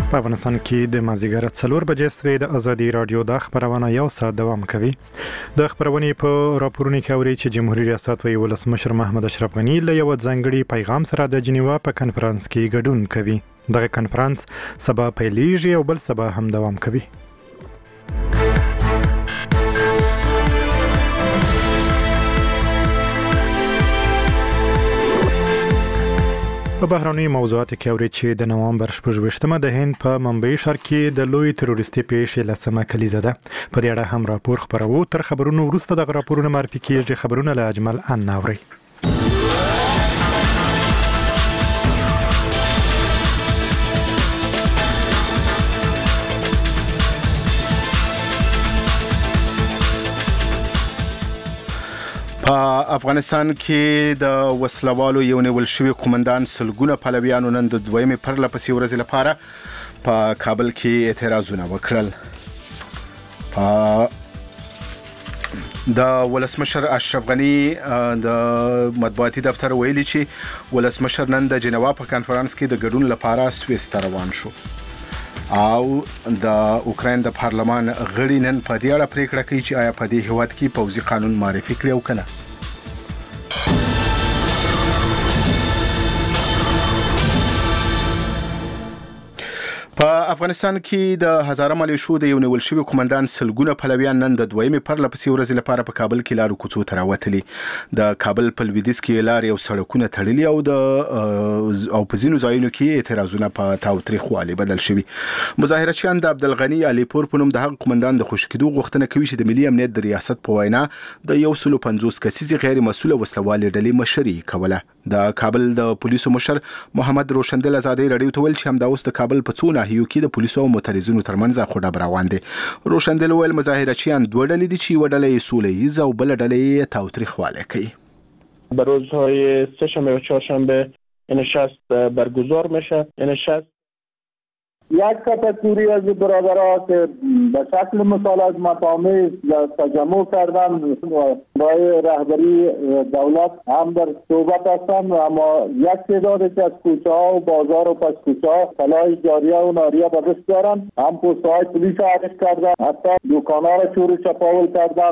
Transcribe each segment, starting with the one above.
په افغانستان کې د مازیګر 4 بجې سوي د ازادي رادیو د خبرونه یو ساعت دوام کوي. د خبرونې په راپورونو کې اوري چې جمهوریت ریاست وی ولسمشر محمد اشرف غنی له یو ځانګړي پیغام سره د جنیوا په کنفرانس کې ګډون کوي. دغه کنفرانس سبا پیلېږي او بل سبا هم دوام کوي. په بهرني موضوعاتو کې اوري چې د نوامبر 28مه د هند په ممبئی ښار کې د لوی تروریستي پیښې لسمه کلیزه ده. په دې اړه هم راپور خبرو. تر خبرونو وروسته د راپورونو معرفي کیږي. خبرونه له اجمل ان اوري. افغانستان کې د وسلوالو یو نیول شوی قومندان سلګونه پلویانو نن د دویمې پرله پسې ورځې لپاره په کابل کې اعتراضونه وکړل. د ولسمشر اشرف غنی د مطبوعاتي دفتر ویلي چې ولسمشر نن د جنیوا په کانفرنس کې د ګډون لپاره سویس ته روان شو او د اوکراین د پارلمان غړي نن په دې اړه پریکړه کوي چې آیا په دې هیواد کې پوځي قانون معرفي کړي او کنه. په افغانستان کې د هزاره ملیشو د یو نیول شوی قومندان سلګونه پلویان نن د دویمې پرله پسې ورځې لپاره په کابل کې لارو کوڅو ته راوتلي. د کابل په لویدیځ کې لارې او سړکونه تړلي او په ځینو ځایونو کې اعتراضونه په تاوتریخوالي بدل شوي. مظاهرچیان د عبدالغنی علیپور په نوم د هغه قومندان د خوشی کېدو غوښتنه کوي چې د ملي امنیت د ریاست په وینا د 150 کسیزې غیر مسؤله وسلوالې ډلې مشري کوله. د کابل د پولیسو مشر محمد روشندل ازادي رادیو ته ویل چې همدا اوس د کابل په څو ناحیو کې د پولیسو او معترضینو ترمنځ خړه روان دي. روشندل ویل مظاهرچیان دوه ډلې دي چې وډلې یې سوله‌ایز او بل ډلې یې تاوتریخواله کوي. به روزهای سه‌شنبه و چهارشنبه نشست برگزار میشه. نشست یک کاتگوری از برادرها که به شکل مسالمت‌آمیز تجمع کردن و برای رهبری دولت هم در صحبت هستند، اما یک تعدادی که از کوچه‌ها و بازار و پس کوچه‌ها سلاح جاریه و ناریه به دست دارند، هم پست‌های پلیس حرکت کردند، حتی دکان‌ها را چور و چپاول کردند.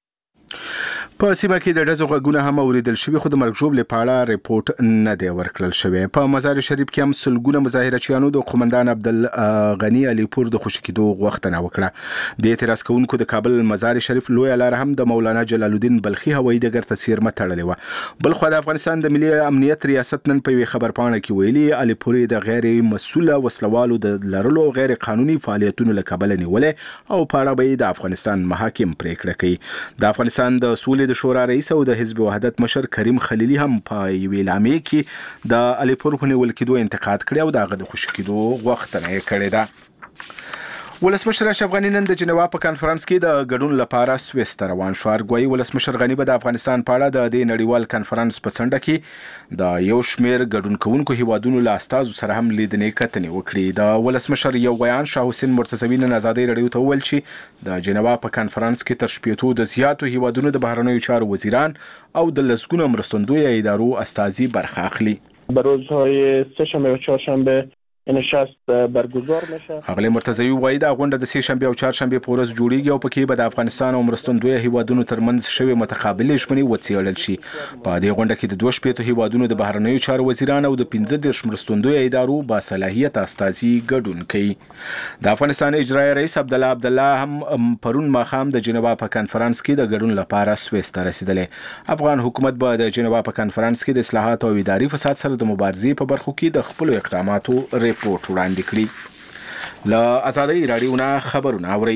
په سیمه کې د ډزو غږونه هم اوریدل شوي خو د مرګ ژوبلې په اړه ریپورت نه دی ورکړل شوی. په مزار شریف کې هم سلګونه مظاهرچیانو د قومندان عبدالغنی علیپور د خوشی کېدو غوښتنه وکړه. د اعتراض کوونکو د کابل مزار شریف لوی لار هم د مولانا جلال الدین بلخي هوایي ډګر ته څیرمه تړلې وه. بل خو د افغانستان د ملي امنیت ریاست نن په خبر پاڼه کې ویلي علیپور د غیر مسؤله وسلوالو د لرلو غیر قانوني فعالیتونو له کبله نیولې او په اړه به د افغانستان محاکم پریکړه کوي. د افغانستان د سولې د شورا رئیس او د حزب وحدت مشر کریم خلیلی هم په یوې اعلامیه کې د علیپور په نیول کېدو انتقاد کړی او د هغه د خوشي کېدو غوښتنه یې کړې ده. ولسمشر اشرف غنی نن د جنیوا په کانفرنس کې د ګډون لپاره سویس ته روان شو. ارګوایي ولسمشر غنی به د افغانستان په اړه د دې نړیوال کانفرنس په څنډه کې د یو شمېر ګډون کوونکو هیوادونو له استازو سره هم لیدنې کتنې وکړي. د ولسمشر یو بیان شاه حسین مرتضوی نن ازادي رادیو ته وویل چې د جنیوا په کانفرنس کې تر شپېتو د زیاتو هیوادونو د بهرنیو چارو وزیران او د لسګونو مرستندویه ادارو استازي برخه اخلي. به روزهای سه‌شنبه و چهارشنبه نشست برگزار میشه. اغلی مرتضوی وایي دا غونډه د سه شنبه او چهارشنبه په ورځ جوړیږي او پکې به د افغانستان او مرستندویه هیوادونو ترمنځ شوی متقابلې ژمنې وڅېړل شي. په دې غونډه کې د 2 هیوادونو د بهرنیو چارو وزیران او د 15 مرستندویه ادارو با صلاحیت استازي ګډون کوي. د افغانستان اجرایی رئیس عبدالله هم پرون ماښام د جنیوا په کانفرنس کې د ګډون لپاره سویس ته رسیدلی. افغان حکومت به د جنیوا په کانفرنس کې د اصلاحات او اداري فساد سره د مبارزې په برخو کې د خپل اقداماتو ریپورت وړاندې کړي. له ازادي رادیو نه خبرونه اوري.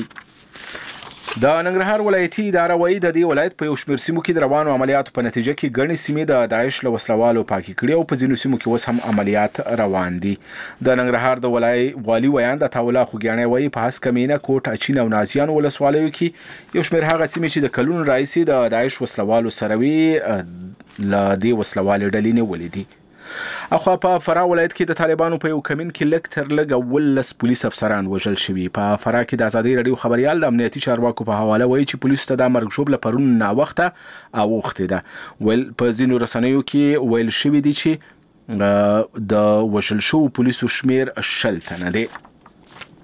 د ننګرهار ولایتي اداره وایي د دې ولایت په یو شمېر سیمو کې د روانو عملیاتو په نتیجه کې ګڼې سیمې د داعش له وسلوالو پاکې کړي او په ځینو سیمو کې اوس هم عملیات روان دي. د ننګرهار د والي ویان د عطاالله خوږیاڼی وایي په هسکه مینه کوټ اچین او نازیان ولسوالیو کې یو شمېر هغه سیمې چې د کلونو راهیسې د داعش وسلوالو سره وي له دې وسلوالې ډلې نیولې دي. اخوا په فراه ولایت کې د طالبانو په یو کمین کې لږ تر لږه 19 پولیس افسران وژل شوي. په فراه کې د ازادي رادیو خبريال د امنیتي چارواکو په حواله وایي چې پولیسو ته د مرګ ژوبله پرون ناوخته اوښتې ده. ویل په ځینو رسنیو کې ویل شوي دي چې د وژل شوو پولیسو شمیر 60 تنه دی.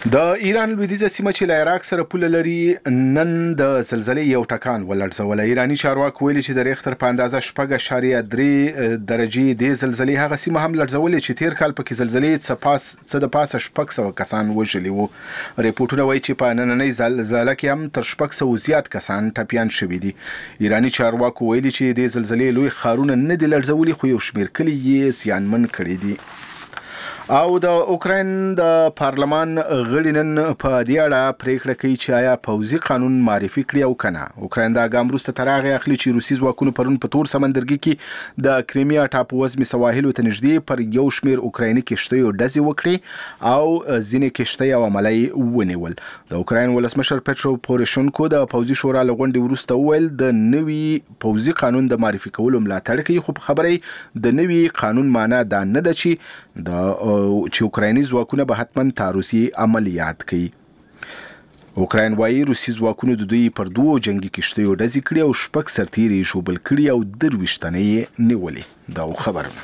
د ایران لویدیځه سیمه چې له عراق سره پوله لري نن د زلزلې یو ټکان ولړزول. ایرانی چارواکو ویلي چې د ریختر په اندازه 4.3 درجې د زلزلې هغه سیمه هم لړزولې چې تیر کال پکې زلزلې څه د پاسه 600 کسان وژلي وو. ریپورتونه وایي چې په نننۍ زلزلې کې هم تر 600 زیات کسان ټپیان شوي دي. ایرانی چارواکو ویلي چې د زلزلې لوی ښارونه نه دي لړزولي خو یو شمېر کلي یې زیانمن کړي دي. او د اوکراین د پارلمان غړي نن په دې اړه پریکړه کوي چې آیا پوځي قانون معرفي کړي او کنه. اوکراین د ګام وروسته تر هغه اخلي چې روسي ځواکونو پرون په تور سمندرګي کې د کریمیا ټاپووزمي سواحلو ته نږدې پر یو شمېر اوکرایني کشتیو ډزې وکړي او ځینې کشتۍ او عملۍ ونیول. د اوکراین ولسمشر پټرو پوروشنکو د پوځي شورا له غونډې وروسته وویل د نوي پوځي قانون د معرفي کولو ملاتړ کوي، خو په خبره د نوي قانون معنا دا نه ده چې اوکرایني ځواکونه به حتما تعرضي عملیات کوي. اوکراین وايي روسي ځواکونو د دوی پر 2 جنگي کشتیو ډزې کړې او 6 سرتیري ژوبل کړي او 23 تنه یې نیولې. دا خبرونه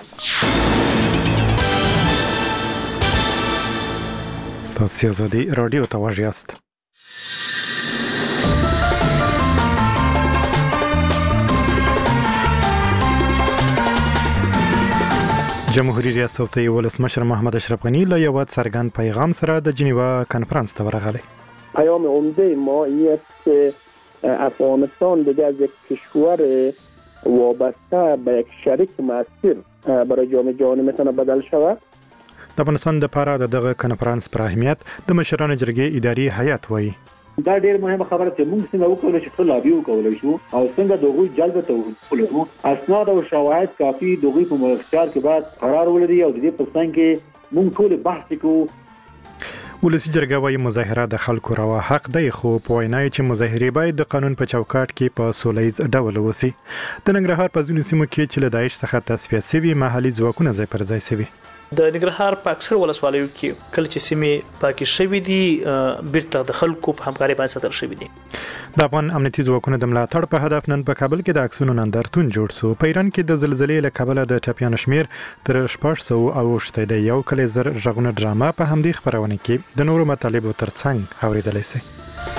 تاسو آزادي رادیو ته واژیاست. جمهوریت ریاست ولسمشر محمد اشرف غنی له یو څرګند پیغام سره د جنیوا کانفرنس ته ورغلی. پیام عمده ما این است که افغانستان دیگه از یک کشور وابسته به یک شریک مؤثر برای جامعه جهانی میتونه بدل شود. د افغانستان د لپاره دغه کانفرنس پر اهمیت د مشرانو جرګې اداري هیئت وایي. دا ډېر مهمه خبره چې موږ څنګه وکولای شو لابي وکولای شو او څنګه دغه جلب ته وکولو. اسناد او شواهد کافي دغه په مختار کې بعد قرار ولري او د دې په څنګه کې موږ ټول بحث کوو. ولسی جرګه وايي مظاهره د خلکو روا حق دی، خو په وینای چې مظاهره باید د قانون په چوکاټ کې په سولهییز ډول وسی. د ننګرهار په ځینو سیمو کې چې له داعش څخه تصفیه شوي محلي ځواکونه ځای پر ځای شوي. د ننګرهار په اکثر ولسوالیو کې کله چې سیمې پاکي شوي دي بیرته د خلکو په همکاري باندې ساتل شوي دي. د افغان امنیتي ځواکونو د ملاتړ په هدف نن په کابل کې د عکسونو نندارتون جوړ شو. په ایران کې د زلزلې له کبله د ټپیانو شمیر تر 600 اوښتی دی. یو کلی زر ژغونه ډرامه په همدې خبرونه کې د نورو مطالبو ترڅنګ اوریدلی شئ.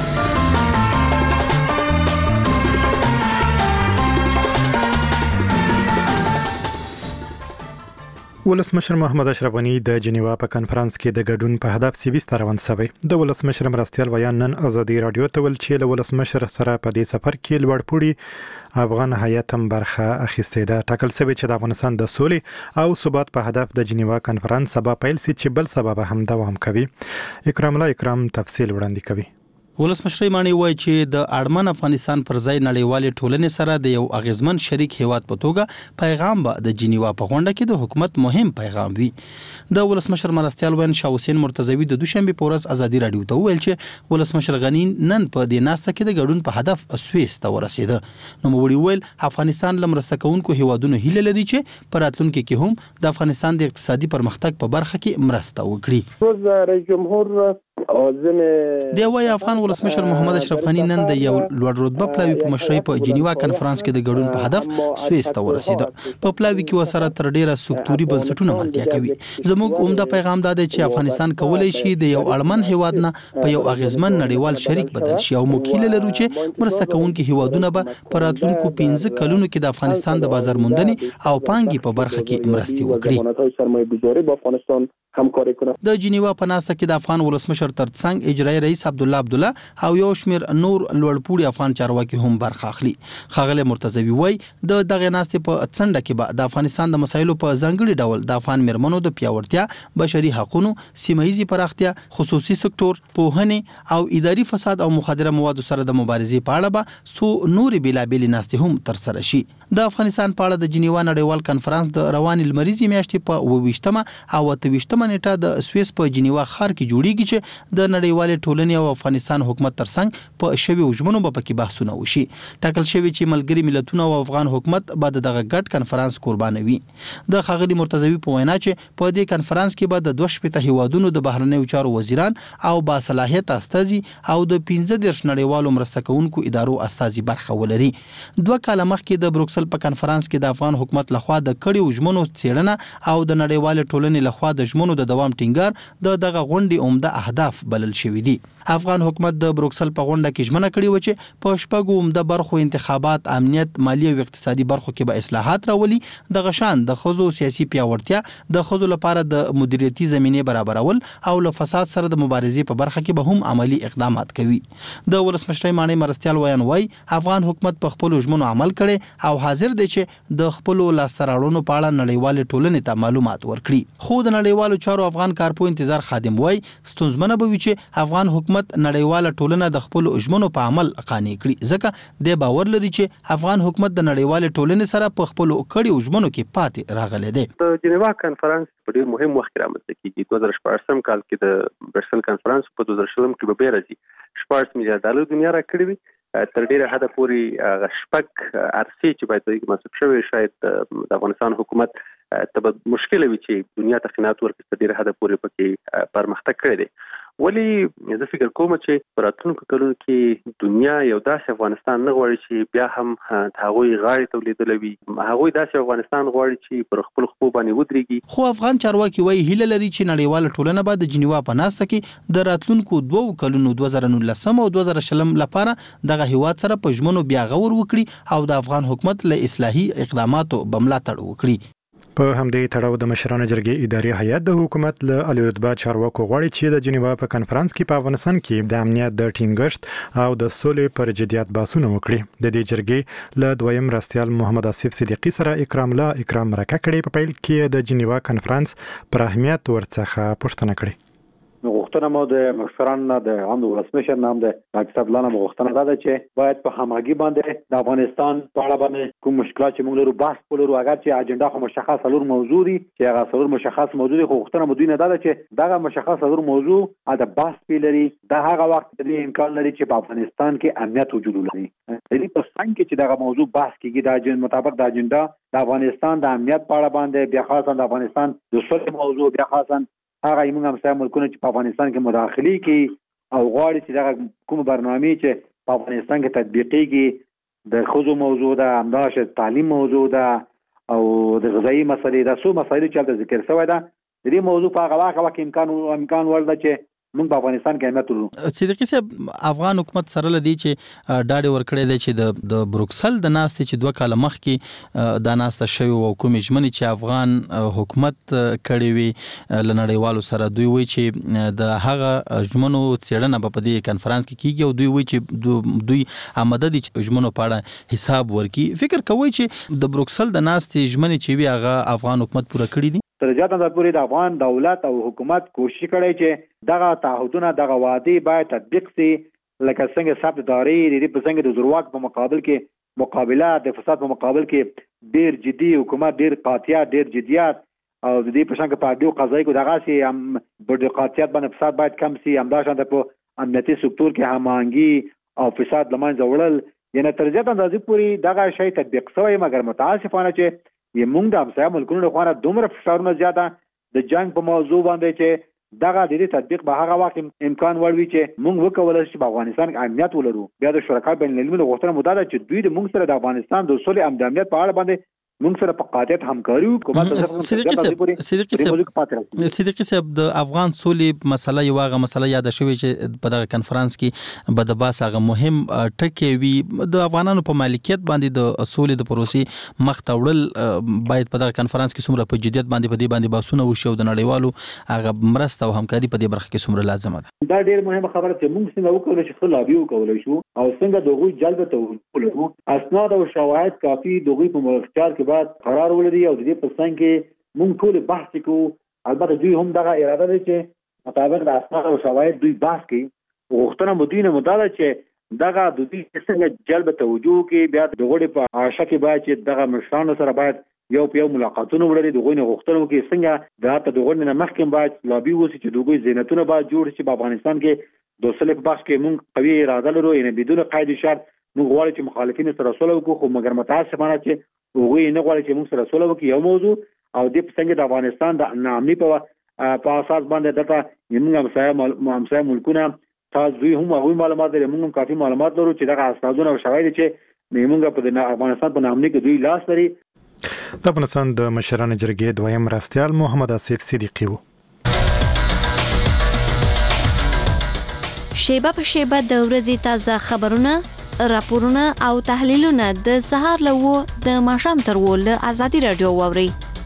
ولسمشر محمد اشرف غنی د جنیوا په کانفرنس کې د ګډون په هدف سیویست روان شوی. د ولسمشر مرستیال ویان نن آزادي رادیو ته ول چې له ولسمشر سره په دې سفر کې لوړپوړي افغان هیئت هم برخه اخیستې ده. ټاکل شوی چې د افغانستان د سولې او ثبات په هدف د جنیوا کانفرنس سبا پیل شي چې بل سبب هم دوام کوي. اکرام الله اکرام تفصیل وړاندې کوي. ولسمشر مانی وایي چې د اړمن افغانستان پر ځای نړیوالې ټولنې سره د یو اغیزمن شریک هیواد په توګه پیغام به د جنیوا په غونډه کې د حکومت مهم پیغام وي. د ولسمشر مرستیال وین شاه حسین مرتضوی د دوشنبه په ورځ آزادي رادیو ته ویل چې ولسمشر غنی نن په دې ناسته کې د ګډون په هدف سويس ته ورسېده. نو موږ ویل افغانستان لمرسته کوونکو هیوادونو هیله لري چې په راتلونکي کې هم د افغانستان د اقتصادي پرمختګ په برخه کې مرسته وکړي. رئیس جمهور دی وايي افغان ولسمشر محمد اشرف غنی نن د یو لوړ رتبه پلاوی په مشرۍ په جنیوا کانفرنس کې د ګډون په هدف سويس ته ورسېده. په پلاوی کې وسره تر ډیره سکتوري بنسټونه ملتیا کوي. زموږ عمده پیغام دا دی چې افغانستان کولای شي د یو اړمن هیواد نه په یو اغیزمن نړیوال شریک بدل شي او موږ هیله لرو چې مرسته کوونکي هیوادونه به په راتلونکو 15 کلونو کې د افغانستان د بازار موندنې او پانګې په برخه کې مرستې وکړي. د جنیوا په ناسته کې د افغان ولسمشر ترڅنګ اجرایی رئیس عبدالله او یو شمیر نور لوړپوړي افغان چارواکي هم برخه اخلي. ښاغلی مرتضوی وایي د دغه ناستې په څنډه کې به د افغانستان د مسایلو په ځانګړي ډول د افغان میرمنو د پیاوړتیا، بشري حقوقو، سیمه‌ایزي پراختیا، خصوصي سکتور، پوهنې او اداري فساد او مخدره موادو سره د مبارزې په اړه به سو نورې بیلابېلې ناستې هم ترسره شي. د افغانستان په اړه د جنیوا نړیوال کانفرنس د روانې لمریزې میاشتې په 28مه او 28مه نیټه د سويس په جنیوا ښار کې جوړیږي چې د نړیوالې ټولنې او افغانستان حکومت ترڅنګ په شوي وجمنو په کې بحثونه وشي. ټاکل شوی چې ملګری ملتونه او افغان حکومت بعد دغه ګډ کانفرنس قربانوي. د ښاغلي مرتضوی په وینا چې په دې کانفرنس کې به د 2 هیوادونو د بهرنیو چارو وزیران او باصلاحیت استازي او د 15 نړیوالو مرسته کوونکو ادارو استازي برخه ولري. 2 کال مخکې د بروکسل په کانفرنس کې د افغان حکومت لخوا د کړي وجمنو څېړنه او د نړیوال ټولنې لخوا د ژمنو د دوام ټینګار دغه غونډې عمده اهداف خلاف بلل شوی دی. افغان حکومت د بروکسل په غونډه کې ژمنه کړې و چې په شپږو عمده برخو انتخابات، امنیت، مالی او اقتصادي برخو کې به اصلاحات راولي. د غشان د خزو سیاسي پیاوړتیا، د خزو لپاره د مدیریتي زمینې برابرول او له فساد سره د مبارزې په برخه کې به هم عملی اقدامات کوي. د ولسمشر مانی مرستيال ویان وای افغان حکومت په خپل ژمنو عمل کړي او حاضر دی چې د خپل لاسراړونو په اړه نړیوال ټولنې ته معلومات ورکړي. خو د نړیوالو چارو افغان کارپو انتظار خادم وای ستونزمنه به وي چې افغان حکومت نړیوال ټولنه د خپل ژمنو په عمل قانع کړي، ځکه د باور لري چې افغان حکومت د نړیوال ټولنې سره په خپل کړي ژمنو کې پاتې راغلی دی. د جنیوا کانفرنس په ډیر مهم وخت رامنځته کیږي. 2014 کال کې د برسل کانفرنس په 2016 کې به راځي. 14 میلیارډ ډالر دنیا راکړي وي. تر ډیره حد پورې شپږ ارسي چې باید د مسؤل شوی شاید د افغانستان حکومت ته مشکل وي چې دنیا ته خدمات ورکړي. تر ډیره حد پورې پکې پرمختګ کړی دی. ولی زه فکر کوم چې په راتلونکو کلونو کې دنیا یو داسې افغانستان نه غواړي چې بیا هم هغوی غاړې تولیدل وي. هغوی داسې افغانستان غواړي چې پر خپل خپل باندې ودرېږي. خو افغان چارواکي وایي هیله لري چې نړیوال ټولنه به د جنیوا په ناسته کې د راتلونکو 2 کلونو 2019 او 2020 لپاره دغه هیواد سره په ژمنو بیا غور وکړي او د افغان حکومت له اصلاحي اقداماتو بملاتړ وکړي. په همدې تړاو د مشرانو جرګې اداري هیئت د حکومت له اعلی رتبه چارواکو غواړي چې د جنیوا په کانفرنس کې په افغانستان کې د امنیت د ټینګښت او د سولې پر جديات بحثونه وکړي. د دې جرګې له دویم مرستيال محمد آصف صدیقی سره اکرام مرکه کړې. په پیل کې د جنیوا کانفرنس پر اهمیت ورڅخه پوښتنه کړې. غوښتنه مو د مشران د عام ولسمشر نام د حساب لانه غوښتنه ده چې باید په همغږي باندې د افغانستان په اړه باندې کوم مشکلات چې موږ لرو بحث کولو. اگر چې اجنډا خو مشخص څلور موضوع دي چې هغه څلور مشخص موضوع دي، خو غوښتنه مو دوی نه ده چې دغه مشخص څلور موضوع د بحث پی لري. د هغه وخت د امکان لري چې په افغانستان کې امنیت وجود ولري. د دې په څنګه چې دغه موضوع بحث کیږي د اجنډا مطابق د اجنډا د افغانستان د امنیت په اړه باندې بیا خاصه د افغانستان د سولې موضوع بیا خاصه هغه موږ هم سم ملکونه چې په افغانستان کې مداخلي کوي او غواړي چې دغه کوم برنامه چې په افغانستان کې تطبیقيږي د خزو موضوع ده، همداراز تعلیم موضوع ده او د غذایی مسلې ده. څو مسایل چې ذکر شوی ده د دې موضوع په هغه وخت امکان ورده چې موږ په افغانستان کې امنیت ولرو. صدیقی صاحب افغان حکومت سره لدی چې ډاډ ورکړی دی چې د بروکسل د ناستې چې 2 کال مخکې د ناسته شوی او کومې ژمنې چې افغان حکومت کړې وي لنړیوالو سره، دوی وایي چې د هغه ژمنو څېړنه په دې کانفرنس کې کیږي او دوی وایي چې دوی آماده دي چې ژمنو په اړه حساب ورکړي. فکر کوي چې د بروکسل د ناستې ژمنې چې وي هغه افغان حکومت پوره کړې دي. تر زیاته د پوری د افغان دولت او حکومت کوشش کړي چې دغه تعهدونه دغه وعده باید تطبیق شي. لکه څنګه ثبت داري د څنګه د زورواک په مقابل کې مقابله د فساد په مقابل کې ډیر جدي حکومت، ډیر قاطعیت، ډیر جديات او د دې په څنګه په ډیو قضایي کو دغه سي هم د قاطعیت باندې فساد باید کم شي. همداشان د په امنیتي سکتور کې هماهنګي او فساد لمنځه وړل. یعنی تر زیاته اندازې پوری دغه شی تطبیق شوی، مګر متاسفانه چې موږ د همسایه ملکونو لپاره دومره فشارونه زیاته د جنگ په موضوع باندې چې دغه د دې تطبیق به هغه وخت امکان وروي چې موږ وکولای شو په افغانستان کې امنیت ولرو. بیا د شرکای بین المللي غوښتنه مو ده چې دوی د موږ سره د افغانستان د اصول امنیت په اړه باندې موږ سره په قاطعیت همکاري وکړو. صدیقی صاحب د افغان سولې مسله یو هغه مسله یاد شوی چې په دغه کانفرنس کې به د باس هغه مهم ټکی وي د افغانانو په مالکیت باندې د سولې د پروسې مخ ته وړل. باید په دغه کانفرنس کې څومره په جديت باندې په دې باندې باسونه وشي او د نړیوالو هغه مرسته او همکاري په دې برخه کې څومره لازمه ده. دا ډېر مهمه خبره چې موږ څنګه وکړو چې خپل لابي وکولای شو او څنګه دغه جلب ته ولرو. اسناد او شواهد کافي دغه په مخکار کې بعد قرار ولري او د دې په څنګه کې موږ ټول بحث کوو. البته دوی هم دغه اراده لري چې مطابق د اسناد او شواهد دوی بحث کوي. غوښتنه مدینه مداله چې دغه د دې څنګه جلب توجه کې بیا د غوړي په عاشه کې باید چې دغه مشرانو سره باید یو په یو ملاقاتونه ولري. دغه نه غوښتنه کې څنګه د دغه نه مخکې باید لابي وسی چې دغه زینتونه باید جوړ شي. په افغانستان کې د صلح بحث کې موږ قوي اراده لرو، یعنی بدون قید شرط موږ غواړو چې مخالفین سره صلح وکړو. خو مګر متاسفانه چې هغه نه غواړي چې موږ سره صلح وکړي یو موضوع او د څنګه د افغانستان د نامني په اساس باندې دغه موږ همسایه ملکونه تاسو دوی هم هغه معلومات لري، موږ کافي معلومات لرو چې دغه اسنادونه او شواهد چې موږ په افغانستان په نامني کې دوی لاس لري. د افغانستان د مشرانو جرګې دویم مرستيال محمد آصف صدیقی وو. شیبه په شیبه د ورځې تازه خبرونه، راپورونه او تحلیلونه د سهار له 9 د ماښام تر 10 له ازادي رادیو واوري.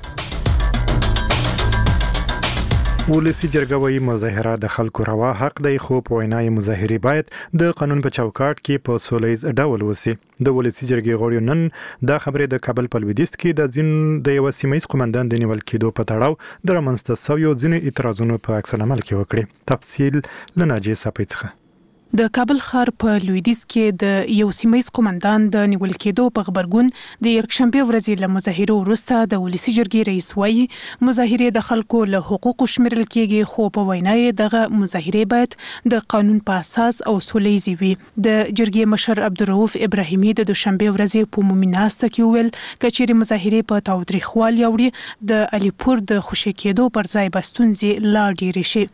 ولسی جرګه وايي مظاهره د خلکو روا حق دی، خو په وینای مظاهره باید د قانون په چوکاټ کې په سولهیز ډول وسی. د ولسی جرګې غړي نن دا خبره د کابل په لویدیځ کې د ځین د یو سیمایي قومندان د نیول کېدو په تړاو د رامنځته شویو ځینې اعتراضونو په عکس العمل کې وکړي. تفصیل لناجي صاحب. د کابل ښار په لویدیځ کې د یو سیمایي قومندان د نیول کېدو په خبرګون د یکشنبه ورځې له مظاهرو وروسته د ولسی جرګې رئیس وایي مظاهره د خلکو له حقوقو شمیرل کېږي، خو په وینای دغه مظاهره باید د قانون په اساس او سولهییز وي. د جرګې مشر عبدالرؤف ابراهیمي د دوشنبه ورځې په عمومي ناسته کې ویل کچېرې مظاهره په تاوتریخوالي اوړي د الیپور د خوشی کېدو پر ځای بستونځي لا ډېرې شي.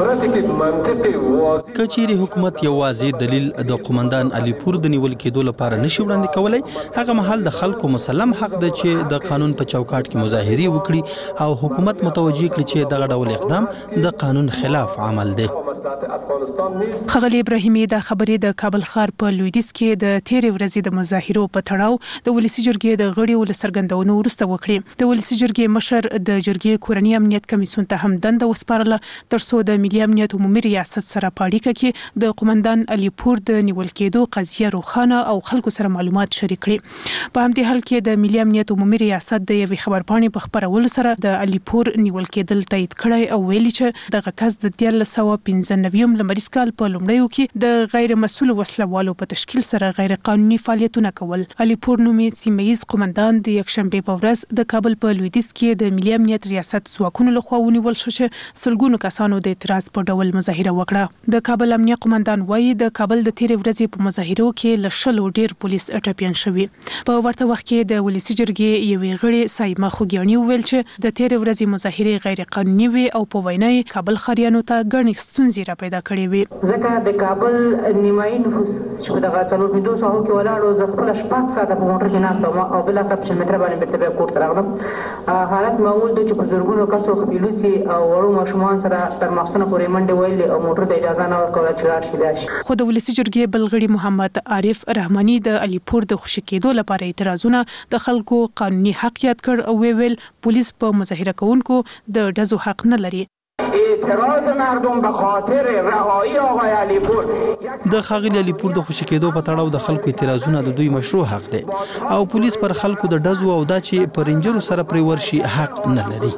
کچېرې حکومت یوازې دلیل د قومندان الیپور د نیول کېدو لپاره نشي وړاندې کولای، هغه مهال د خلکو مسلم حق ده چې د قانون په چوکاټ کې مظاهره وکړي او حکومت متوجه کړي چې دغه ډول اقدام د قانون خلاف عمل دی. خغلی ابراهیمي د خبرې د کابل ښار په لویدیځ کې د تیرې ورځې د مظاهرو په تړاو د ولسی جرګې د غړي ول سرګندونو وروسته وکړي. د ولسی جرګې مشر د جرګې کورنی امنیت کمیسیون ته هم دنده وسپارله ترڅو د ملي امنیت عمومي ریاست سره په اړیکه کې د قومندان الیپور د نیول کېدو قضیه روښانه او خلکو سره معلومات شریک کړي. په همدې حال کې د ملي امنیت عمومي ریاست د یوې خبرپاڼې په خبرولو سره د الیپور نیول کېدل تایید کړی او ویلي چې دغه کس د 1995 لمریز کال په لومړیو کې د غیر مسؤل وسلوالو په تشکیل سره غیر قانوني فعالیتونه کول. الیپور نومي سیمایي قومندان د یکشنبه په ورځ د کابل په لویدیځ کې د ملي امنیت ریاست ځواکونو لخوا ونیول شو چې سلګونو کسانو د اعتراض په ډول مظاهره وکړه. د کابل امنیت قومندان وایي د کابل د تیرې ورځې په مظاهرو کې له 100 ډیر پولیس ټپيان شوي. په ورته وخت کې د ولسی جرګې یوې غړي سایمه خوګیانی ویل چې د تیرې ورځې مظاهره غیر قانوني وي او په وینای کابل خاریانو ته ګڼې ستونزې را پیدا کړې وي. ځکه د کابل نیمایي نفوس چې دغه 450 کې ولاړو ز خپل شپږ ساعته په موټر کې ناست او بل اخر په متر باندې بیرته کور ته راغلم. حالت معمول د چې په زرګونو کسو خپلوچي او وړو ماشومان سره تر مخصنه پورې منډه ویلې او موټر د اجازه نه ورکول چې لاړ شي. خو د ولسی جرګې بلغړي محمد عارف رحماني د الیپور د خوشی کېدو لپاره اعتراضونه د خلکو قانوني حق یاد کړ او ویل پولیس په مظاهره کوونکو د ډزو حق نه لري. اعتراض مردم به خاطر رهایی آقای علیپور د خاغلی علیپور د خوشی کېدو په تړاو د خلکو اعتراضونه د دوی مشروع حق دی او پولیس پر خلکو د ډزو او دا چې پر رینجرو سره پرې ورشي حق نه لري.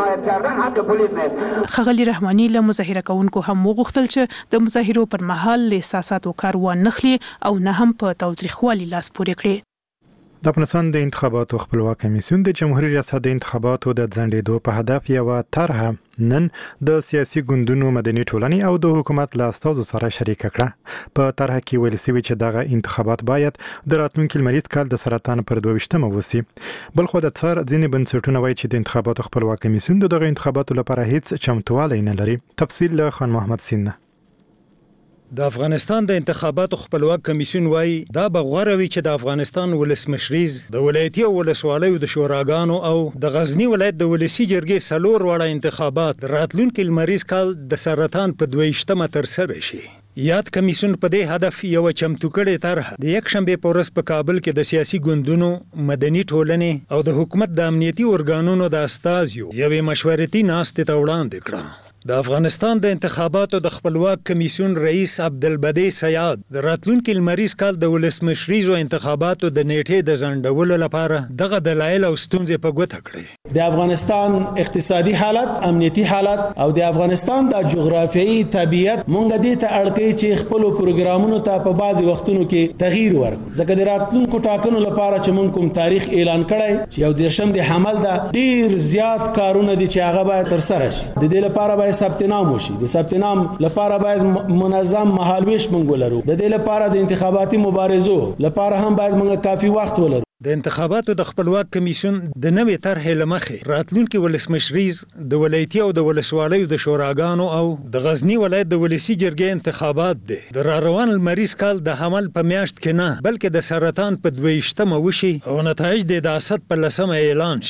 خاغلی رحماني له مظاهره کوونکو هم وغوښتل چې د مظاهرو پر مهال له احساساتو کار وانه نخلي او نه هم په تاوتریخوالي لاس پورې کړي. د افغانستان د انتخاباتو خپلواک کمیسیون د جمهوریت ریاست د انتخاباتو د ځنډېدو په هدف یو طرحه نن د سیاسي ګوندونو مدني ټولنې او د حکومت له استازو سره شریک کړه. په طرحه کې ویل شوی چې دغه انتخابات باید د راتلونکي لمریز کال د سرطان پر 22مه وسی. بل خو د څار ځینې بنسټونه وایي چې د انتخاباتو خپلواک کمیسیون دغه انتخاباتو لپاره هیڅ چمتووالی نه لري. تفصیل له خان محمد سینه. د افغانستان د انتخاباتو خپلواک کمیسیون وایي دا بغوروي چې د افغانستان ولسمشریز د ولایتي او ولسوالیو د شوراګانو او د غزنی ولایت د ولسی جرګې سلور وړه انتخابات راتلونکي لمریز کال د سرطان په 22مه ترسره شي. یاد کمیسیون په دې هدف یو چمتو کړي طرح د یکشنبه په ورځ په کابل کې د سیاسي ګوندونو مدني ټولنې او د حکومت د امنیتي ارګانونو د استازیو یوې مشورتي ناستې ته وړاندې کړه. د افغانستان د انتخاباتو د خپلواک کمیسیون رئیس عبدالبدی سیاد د راتلونکي لمریز کال د ولسمشریزو انتخاباتو د نیټې د ځنډولو لپاره دغه دلایل او ستونزې په ګوته کړې. د افغانستان اقتصادي حالت، امنیتي حالت او د افغانستان د جغرافیایي طبیعت مونږ دې ته اړتیا چې خپل پروګرامونو ته په بعضي وختونو کې تغییر ورکړو. ځکه د راتلونکو ټاکنو لپاره چې مونږ کوم تاریخ اعلان کړی چې یو دیرشم د حمل دا ډیر زیات کارونه دي چې هغه باید تر سره شي. د دې لپاره باید ثبت نام وشي. د ثبت نام لپاره باید منظم مهالويش مونږ ولرو. د دې لپاره د انتخاباتي مبارزو لپاره هم باید مونږ کافي وخت ولرو. د انتخاباتو د خپلواک کمیسیون د نوې طرحې لمخې راتلونکي ولسمشریز د ولایتي او د ولسوالیو د شوراګانو او د غزنی ولایت د ولسی جرګې انتخابات دي. د راروان لمریز کال د حمل په میاشت کې نه بلکې د سرطان په 22مه وشي او نتایج د اسد په 10مه اعلان شي.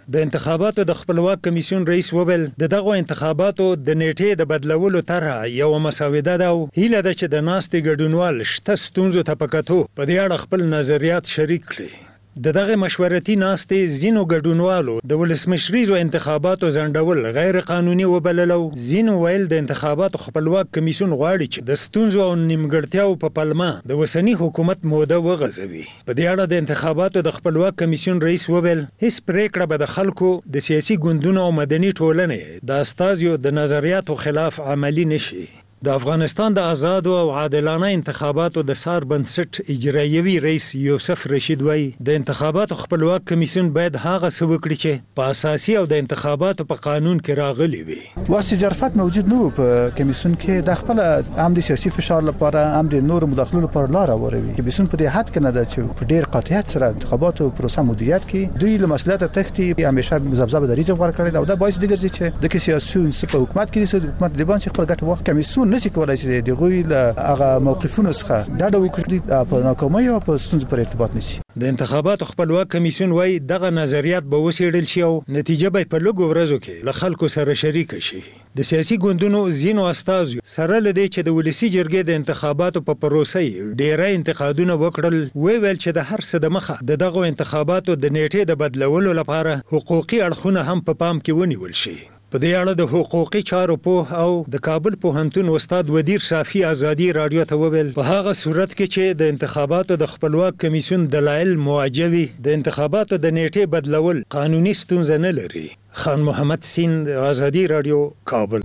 د انتخاباتو د خپلواک کمیسیون رئیس وویل د دغه انتخاباتو د نیټې د بدلولو طرحه یو مسوده ده او هیله ده چې د ناستې ګډونوال شته ستونزو ته په کتو په دې اړه خپل نظریات شریک کړي. د دغه مشورتي ناستې ځینو ګډونوالو د ولسمشریزو انتخاباتو ځنډول غیر قانوني وبلل او ځینو ویل د انتخاباتو خپلواک کمیسیون غواړي چې د ستونزو او نیمګړتیاو په پلمه د وسنی حکومت موده وغځوي. په دې اړه د انتخاباتو د خپلواک کمیسیون رئیس وویل هیڅ پریکړه به د خلکو د سیاسي ګوندونو او مدني ټولنې د استازیو د نظریاتو خلاف عملی نشي. د افغانستان د آزادو او عادلانه انتخاباتو د سار بنسټ اجرایوي رئیس یوسف رشید وای د انتخاباتو خپلواک کمیسیون باید هغه څه وکړي چې په اساسي او د انتخاباتو په قانون کې راغلي وي. واسي ظرفیت موجود نه په کمیسیون کې د خپل عام د سیاسي فشار لپاره عام د نور مداخلو لپاره لار وروي. کمیسیون په دې حد کې نه ده چې په ډیر قاطعیت سره انتخاباتو پروسه مدیریت کړي. دوی له مسؤلیت تختی همیشه مزبذب دریځ ورکړي دا د باعث دیګرځي چې د سیاسيون په حکومت کې د حکومت د باندې خپل ګټه وخت کمیسیون نشي کولای چې د غوی له هغه موقفونو څخه ډاډه وکړي په ناکامۍ او په ستونزو پر ارتباط نشي. د انتخاباتو خپلواک کمیسیون وای دغه نظریات به وسیړل شي او نتیجه به په لږو ورځو کې له خلکو سره شریک شي. د سیاسي ګوندونو ځینو استازو سره لدی چې د ولسی جرګې د انتخاباتو په پروسه ډیره انتقادونه وکړل ویل چې د هر څه د مخه دغه انتخاباتو د نیټې د بدلولو لپاره حقوقي اړخونه هم په پام کې ونیول شي. په دې اړه د حقوقي چارو په او د کابل پوهنتون استاد ودیر صافي ازادي رادیو ته وویل په هغه صورت کې چې د انتخاباتو د خپلواک کمیسیون دلایل معجبي د انتخاباتو د نیټې بدلول قانوني ستونزه نه لري. خان محمد سیند ازادي رادیو کابل.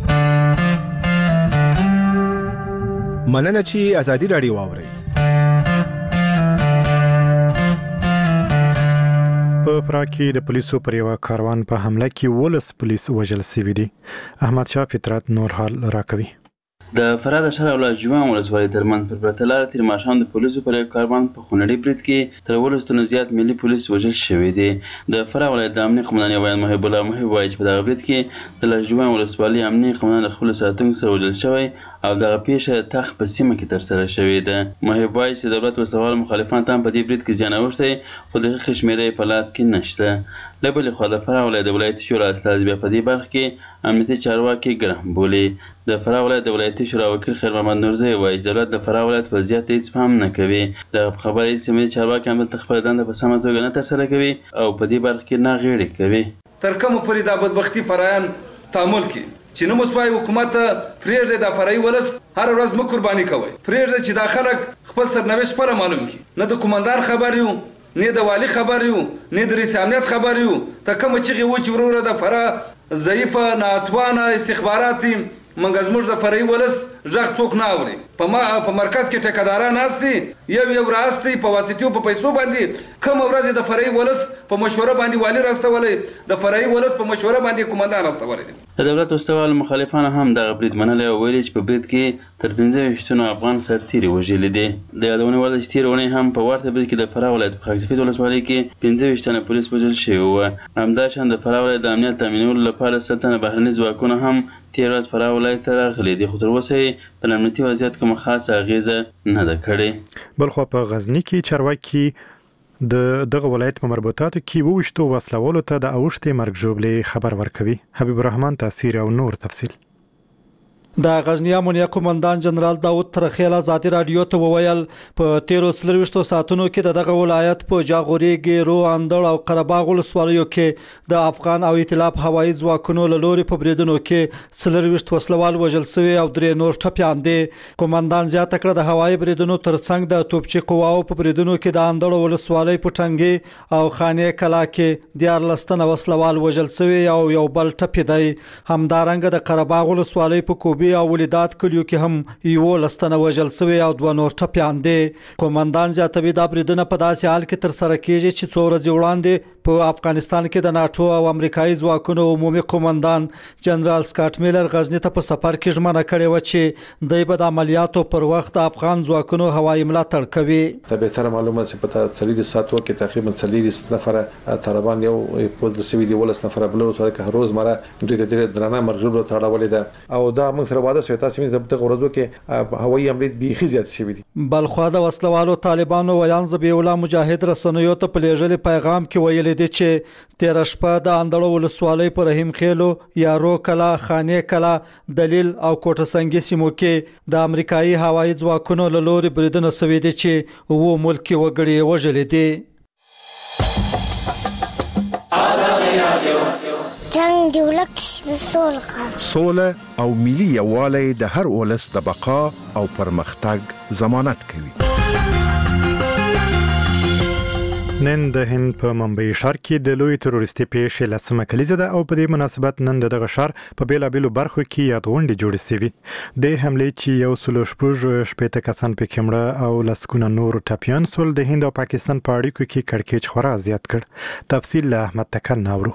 مننه چې ازادي رادیو واوري. په فراه کې د پولیسو پر یو کاروان په حمله کې 12 پولیس وژل شوي دي. احمد شاه فطرت نور حال راکوي. د فراه د شهر او جوان ولسوالۍ ترمنځ پر پرته لاره تیر ماښام د پولیسو پر یو کاروان په خونړي برید کې تر 12 تنو زیات ملي پولیس وژل شوي دي. د فراه ولایت د امنیه قومندان یوان محب الله محب وایي چې په دغه برید کې د جوان ولسوالۍ امنیه قومندان خپل ساتونکو سره وژل شوی او دغه پیښه تخ په سیمه کې ترسره شوې ده. محب وایي چې دولت وسلوال مخالفان هم په دې برید کې زیان اوښتی خو دغه شمیرې په لاس کې نشته. له بلې خوا د فراه ولایت د ولایتي شورا استازي بیا په دې برخه کې امنیتي چارواکي ګرم بولي. د فراه ولایت د ولایتي شورا وکیل خیر محمد نورزی وایي چې دولت د فراه ولایت وضعیت ته هیڅ پام نه کوي. د خبرې سیمې چارواکي هم د خپل دنده په سمه توګه نه ترسره کوي او په دې برخه کې نه غیړې کوي. تر کومه پورې دا بدبختي فرایان تعامل کوي چې نو مسپای حکومت پرېږدي د فرعي ولس هر ورځ مو قرباني کوي. پرېږدي چې دا خلک خپل سرنوشت خپل معلوم کړي. نه د کمانډار خبر یو نه د والی خبر یو نه د رئیس امنیت خبر یو. ته کوم چې و چې وروره د فرا ضعیفه ناتوانه استخباراتي منګ زموږ د فرعي ولس ځخ څوک نه اوري. په مرکز کې ټیکاداران ناستي یو راستي په واسطو په پیسو باندې کوم ورځ د فرعي ولس په مشوره باندې والی راستولې د فرعي ولس په مشوره باندې کمانډار راستولې. د دولت وسلوال مخالفان هم دغه برید منلی او ویلي چې په برید کې تر 15 افغان سرتیري وژلي دي. د یادونه وړ ده چې تېره اونۍ هم په ورته برید کې د فراه ولایت په خاک سفید ولسوالۍ کې 15 تنه پولیس وژل شوي وو. همداشان د فراه ولایت د امنیت تامینولو لپاره 100 تنه بهرني ځواکونه هم تېره ورځ فراه ولایت ته راغلي دي خو تر اوسه یې په امنیتي وضعیت کومه خاصه اغیزه نه ده کړې. بلخوا په غزني کې چارواکي د دغه ولایت په مربوطاتو کې ووشتو وسلوالو ته د اوښتې مرګ ژوبلې خبر ورکوي. حبیب الرحمن تاثیر او نور تفصیل. د غزنی امنیه قومندان جنرال داود ترخیل ازادي رادیو ته وویل په 13 ساعتونو کې دغه ولایت په جاغوري ګیرو اندړ او قرهباغ ولسوالیو کې د افغان او ائتلاف هوایي ځواکونو له لوري په بریدونو کې 40 وسلوال وژل شوي او 3 نور ټپیان دي. قومندان زیاته کړه د هوایي بریدونو ترڅنګ د توپچي قواو په بریدونو کې د اندړ ولسوالۍ په ټنګي او خانه کلا کې 14 تنه وسلوال وژل شوي او یو بل ټپي دی. همدارنګه د قرهباغ ولسوالۍ په کوبي او ولیدات کلیو کې هم یو لستنه وژل شوی او 2 نور ټپیان دي. قومندان زیاتوي دا بریدونه په داسې حال کې تر سره کیږي چې 4 ورځې وړاندې په افغانستان کې د ناتو او امریکایي ځواکونو عمومي قومندان جنرال سکاټ میلر غزنی ته په سفر کې ژمنه کړې و چې دوی به د عملیاتو پر وخت افغان ځواکونو هوایي ملاتړ کوي. به تر معلومات چې په 30 ساعتو کې تقریبا 30 نفر طالبان یو پوز د سوي دی ولس نفر بلورو ته هر روز مره دوی ته ډېر درنه مرجو ته اړولې ده او دا موږ سره واده شوی تاسو مې د غوړو کې هوایي امنیت بيخي زیات شوی دی. بلخوا د وسلوالو طالبانو ویان ذبیح الله مجاهد رسنیو ته په لېږلي پیغام کې ویل دي چې تیر شپه د اندړو ولسوالۍ په رحیم خېلو یارو کلا خانې کلا دلیل او کوټه سنگي سیمو کې د امریکایي هوایي ځواکونو له لوري بریدونه شوي دي چې وو ملکی وګړي وژل دي. جنگ دی ولک سوله او ملي یووالی د هر ولس د بقا او پرمختګ ضمانت کوي. نن د هند په ممبئی ښار کې د لوی تروریستي پیښې لسمه کلیزه ده او په دې مناسبت نن دغه ښار په بیلابیلو برخو کې یادغونډې جوړې شوې. د حملې چې یو سلو شپږ کسان پکې مړه او لسګونه نور ټپیان سول د هند او پاکستان په اړیکو کې کړکېچ خورا زیات کړ. تفصیل له احمد تکل ناورو.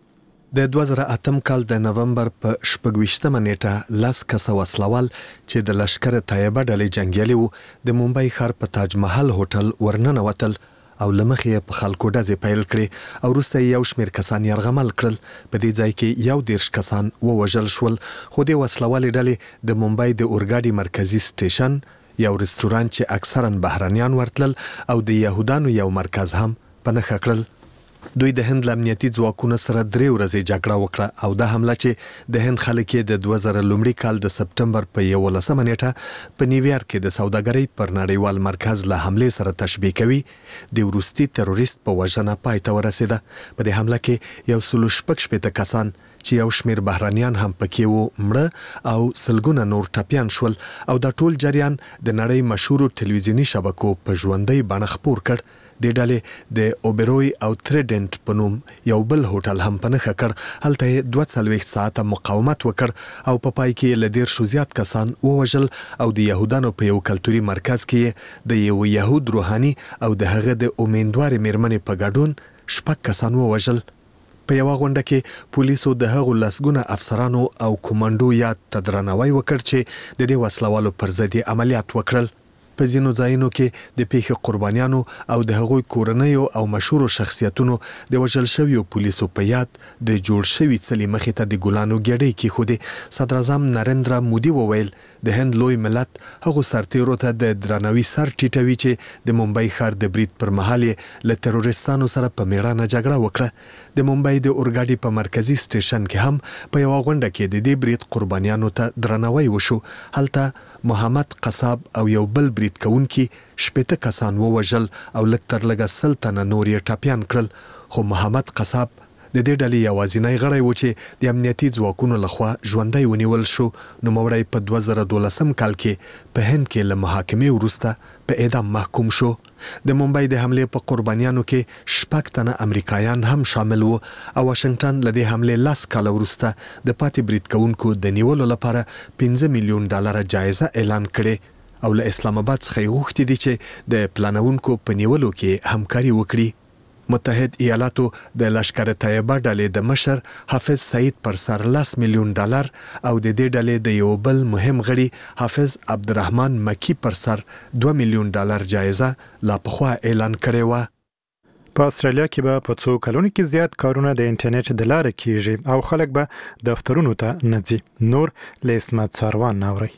د 2008 کال د نومبر په 28مه نیټه لاس کسه وسلوال چې د لشکره طیبه ډلې جنگیالي وو د ممبئی ښار په تاج محل هوټل ورننوتل او لمخې په خلکو ډزې پیل کړې او وروسته یو شمېر کسان یرغمل کړل. په دې ځای کې 11 کسان ووژل شول. خو د وسلوالې ډلې د ممبئی د اورګاډي مرکزی سټیشن یو رستورانت چې اکثرا بهرانيان ورتلل او د يهودانو یو مرکز هم په نښه کړل. دوی د هند امنیتي ځواکونو سره 3 ورځې جګړه وکړه او د حمله چې د هند خلک د 2000 لومړي کال د سپټمبر په 11مه نیټه په نیویارک کې د سوداګرۍ پر نړیوال مرکز له حمله سره تشبیه کوي د روسي تروریست په وژنه پای ته ورسېده. په دې حمله کې یو سلو شپږ کسان چې یو شمېر بهرانيان هم پکې وو مړه او سلګونه نور ټپیان شول او د ټول جریان د نړۍ مشهور ټلویزیونی شبکو په ژوندۍ بڼه خپور کړ. د ډلې د اوبروي او تریډنټ په نوم یو بل هوټل هم په نښه کړ. هلته 42 ساعته مقاومت وکړ او په پای کې له 10 زیات کسان ووژل او د يهودانو په یو کلتوري مرکز کې د یو يهود روحاني او د هغه د امیندوار میرمنې په ګډون 6 کسان ووژل. په یو غونډه کې پولیسو د هغو لسګونه افسرانو او کومانډو یاد تدرنوي وکړ چې د دې وسلوالو پر ضد عملیات وکړل. په ځینو ځایونو کې د پیښې قربانیانو او د هغوی کورنیو او مشهور شخصیتونو د وژل شویو پولیسو په یاد د جوړ شوي څلي مخې ته د ګلانو ګېډۍ کېښودې. صدر اعظم نریندرا مودي وویل د هند لوی ملت هغو سرتیرو ته د درناوي سر ټیټوي چې د ممبئی ښار د برید پر مهال له تروریستانو سره په میړانه جګړه وکړه. د ممبئی د اورګاډي په مرکزی سټیشن کې هم په یو غونډه کې د دې برید قربانیانو ته درناوی وشو. هلته محمد قصاب او یو بل برید کوونکي 80 کسان ووژل او لږ تر لږه 100 تنه نور یې ټپیان کړل. خو محمد قصاب د دې ډلې یوازینی غړی و چې د امنیتي ځواکونو لخوا ژوندی ونیول شو. نوموړی په 2012 کال کې په هند کې له محاکمې وروسته په اعدام محکوم شو. د ممبئی د حملې په قربانیانو کې 6 تنه امریکایان هم شامل وو او واشنگټن له دې حملې 10 کال وروسته د پاتې برید کوونکو د نیولو لپاره $5 میلیون جایزه اعلان کړې او له اسلام آباد څخه غوښتي دي چې د پلانونکو په نیولو کې همکاري وکړي. متحد ایالاتو د لشکره طیبه ډلې د مشر حافظ سعید پر سر $10 میلیون او د دې ډلې د یو بل مهم غړي حافظ عبدالرحمن مکی پر سر $2 میلیون جایزه لا پخوا اعلان کړې و. په استرالیا کې به په څو کلونو کې زیات کارونه د انټرنیټ د لارې کیږي او خلک به دفترونو ته نه ځي. نور له اسمت ساروان ناوري.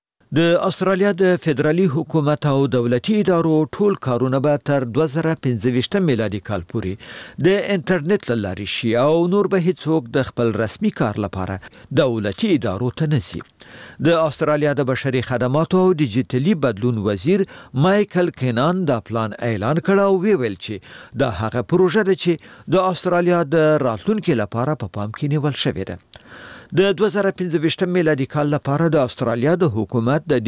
د استرالیا د فدرالي حکومت او دولتي ادارو ټول کارونه به تر 2025 میلادي کال پورې د انټرنیټ لارې شي او نور به هیڅوک د خپل رسمي کار لپاره دولتي ادارو ته نسی. د استرالیا د بشري خدماتو او ډیجیټلي بدلون وزیر مایکل کینان دا پلان اعلان کړ او ویل چې دا هغه پروژه ده چې د استرالیا د راتلونکو لپاره په پام کې نیول شوې ده. د 2025 میلادي کال لپاره د استرالیا د حکومت د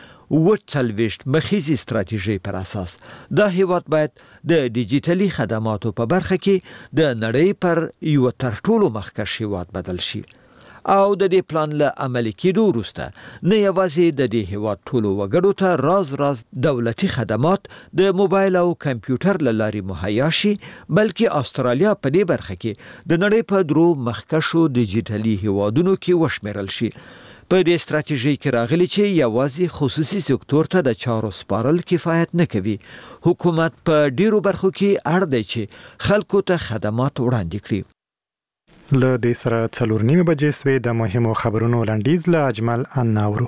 دې مخیزي ستراتیژي پر اساس د هیواد باید د ډیجیټلي خدماتو په برخه کې د نړۍ پر یو تر ټولو مخکښ هیواد بدل شي او د دې پلان له عملي کېدو وروسته نه یوازې د دې هیواد ټولو وګړو ته راز دولتي خدمات د موبایل او کمپیوټر له لارې مهیا شي بلکې استرالیا په دې برخه کې د نړۍ په درو مخکښو ډیجیټلي هیوادونو کې وشمیرل شي. په دې ستراتیژي کې راغلي چې یوازې خصوصي سکتور ته د چارو سپارل کفایت نه کوي. حکومت په ډیرو برخو کې اړ دی چې خلکو ته خدمات وړاندې کړي. له دې سره 4:30 بجې سوي د مهمو خبرونو لنډیز له اجمل اناورو.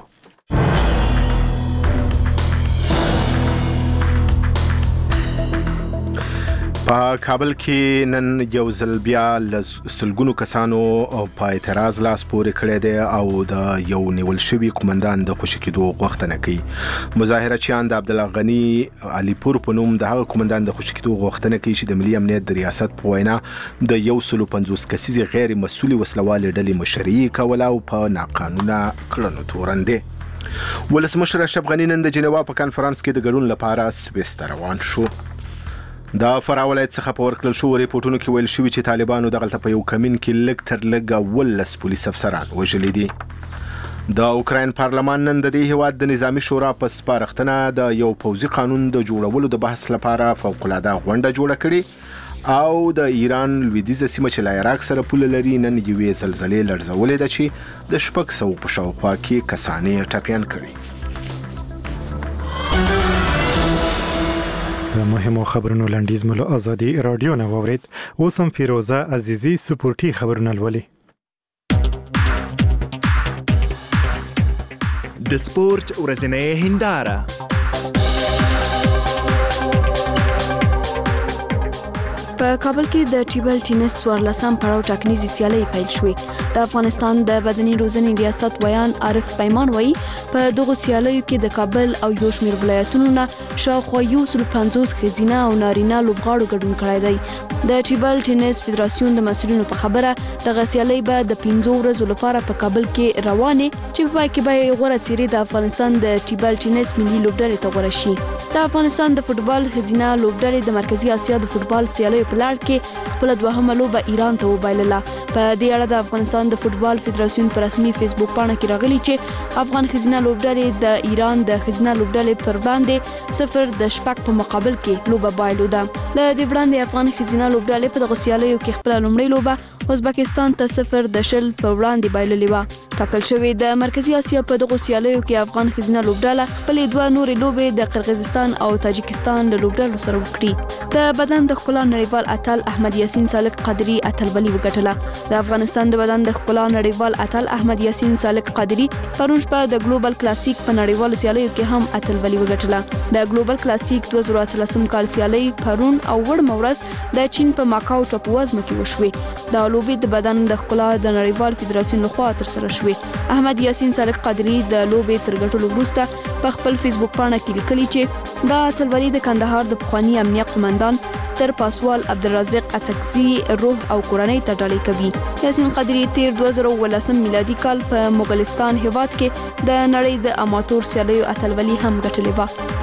په کابل کې نن یو ځل بیا سلګونو کسانو په اعتراض لاس پورې کړی دی او د یو نیول شوي قومندان د خوشي کېدو غوښتنه کوي. مظاهرچیان د عبدالله غني عليپور په نوم د هغه قومندان د خوشي کېدو غوښتنه کوي چې د ملي امنیت د ریاست په وینا د 150 کسیزې غیر مسؤلې وسلوالې ډلې مشري کوله او په ناقانونه کړنو تورنده. ولسمشر اشرف غني نن د جنیوا په کانفرنس کې د ګډون لپاره سویس ته روان شو. د فراه ولایت څخه په ورکړل شو ریپورتونو کې ویل شوي چې طالبانو دغلته په یو کمین کې لږ تر لږه 19 پولیس افسران وژلي دي. د اوکراین پارلمان نن د دې هیواد د نظامی شورا په سپارښتنه د یو پوځي قانون د جوړولو د بحث لپاره فوق‌العاده غونډه جوړه کړې او د ایران لویدیځه سیمه چې له عراق سره پوله لري نن یوې زلزلې لړزولې ده چې د 600 په شاوخوا کې کسانې ټپیان کړي. د مهمو خبرونو لنډیز مو له ازادي رادیو نه واورید. اوس هم فیروزه عزیزی سپورتي خبرونه لولي. د سپورت ورځنۍ هنداره. په کابل کې د ټیبل ټینس 14 پړاو ټاکنیزې سیالۍ پیل شوې. د افغانستان د بدني روزنې ریاست ویان عارف پیمان وایي په دغه سیالیو کې د کابل او یو شمېر ولایتونو نه شاوخوا 150 ښځینه او نارینه لوبغاړو ګډون کړی دی. د ټیبل ټینس فدراسیون د مسؤلینو په خبره دغه سیالۍ به د 15 ورځو لپاره په کابل کې روانې چې په پای کې به غوره څیرې د افغانستان د ټیبل ټینس ملي لوبډلې ته غوره شي. د افغانستان د فوتبال ښځینه لوبډلې د مرکزی اسیا د فوتبال سیالیو په لړ کې خپل دوهمه لوبه ایران ته وبایلله. په دې اړه د افغانستان د فوتبال فدراسیون په رسمي فیسبوک پاڼه کې راغلي چې افغان ښځینه لوبډلې د ایران د ښځینه لوبډلې پر وړاندې 0-6 په مقابل کې لوبه بایلوده. له دې وړاندې افغان ښځینه لوبډلې په دغه سیالیو کې خپل لومړی لوبه ازبکستان ته 0-0 په وړاندې بایللې و. ټاکل شوی د مرکزی اسیا په دغه سیالیو کې افغان ښځینه لوبډله خپل دوه نورې لوبې د قرغیزستان او تاجکستان له لوبډلو سره وکړي. د بدن د ښکلا نړیوال اتل احمد یاسین سالک قادری اتلولي وګټله. د افغانستان د بدن د ښکلا نړیوال اتل احمد یاسین سالک قادری پرون شپه د ګلوبل کلاسیک په نړیوالو سیالیو کې هم اتلولي وګټله. د ګلوبل کلاسیک 2013 کال سیالي پرون او وړمه ورځ د چین په ماکاو ټاپووزمه کې وشوې. د لوبې د بدن د ښکلا د نړیوال فدراسیون لخوا ترسره شوې. احمد یاسین سالک قادری د لوبې تر ګټلو وروسته په خپل فیسبوک پاڼه کې لیکلي چې دا اتلولي د کندهار د پخوانی امنیه قومندان ستر پاسوال عبدالرزاق اڅکزي روح او کورنۍ ته ډالۍ کوي. یاسین قادری تیر 2018 میلادي کال په مغولستان هیواد کې د نړۍ د اماتور سیالیو اتلولي هم ګټلې و.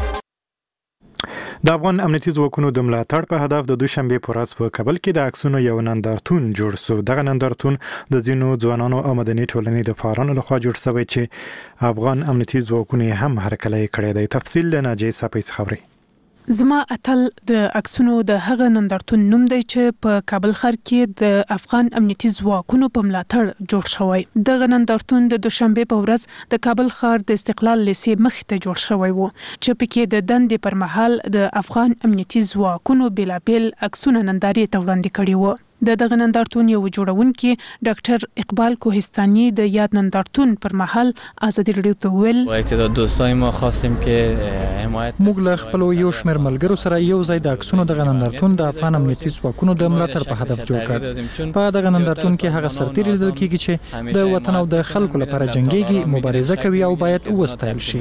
د افغان امنیتي ځواکونو د ملاتړ په هدف د دوشنبه په ورځ په کابل کې د عکسونو یو نندارتون جوړ شو. دغه نندارتون د ځینو ځوانانو او مدني ټولنې د فعالانو لخوا جوړ شوی چې افغان امنیتي ځواکونه هم هرکلی کړی دی. تفصیل له ناجی صاحب خبري. زما اتل د عکسونو د هغه نندارتون نوم دی چې په کابل ښار کې د افغان امنیتي ځواکونو په ملاتړ جوړ شوی. دغه نندارتون د دوشنبه په ورځ د کابل ښار د استقلال لیسې مخ ته جوړ شوی و چې پکې د دندې پر مهال د افغان امنیتي ځواکونو بېلابېل عکسونه نندارې ته وړاندې کړي وو. د دغه نندارتون یو جوړونکي ډاکټر اقبال کوهستاني د یاد نندارتون پر مهال ازادي رادیو ته ویل چې دوستای ما خواستیم که حمایت موږ له خپل یو شمېر ملګرو سره یو ځای د عکسونو دغه نندارتون د افغان امنیتي ځواکونو د ملاتړ په هدف جوړ کړ. په دغه نندارتون کې هغه سرتیري لیدل کیږي چې د وطن او د خلکو لپاره جنگيږي، مبارزه کوي او باید وستایل شي.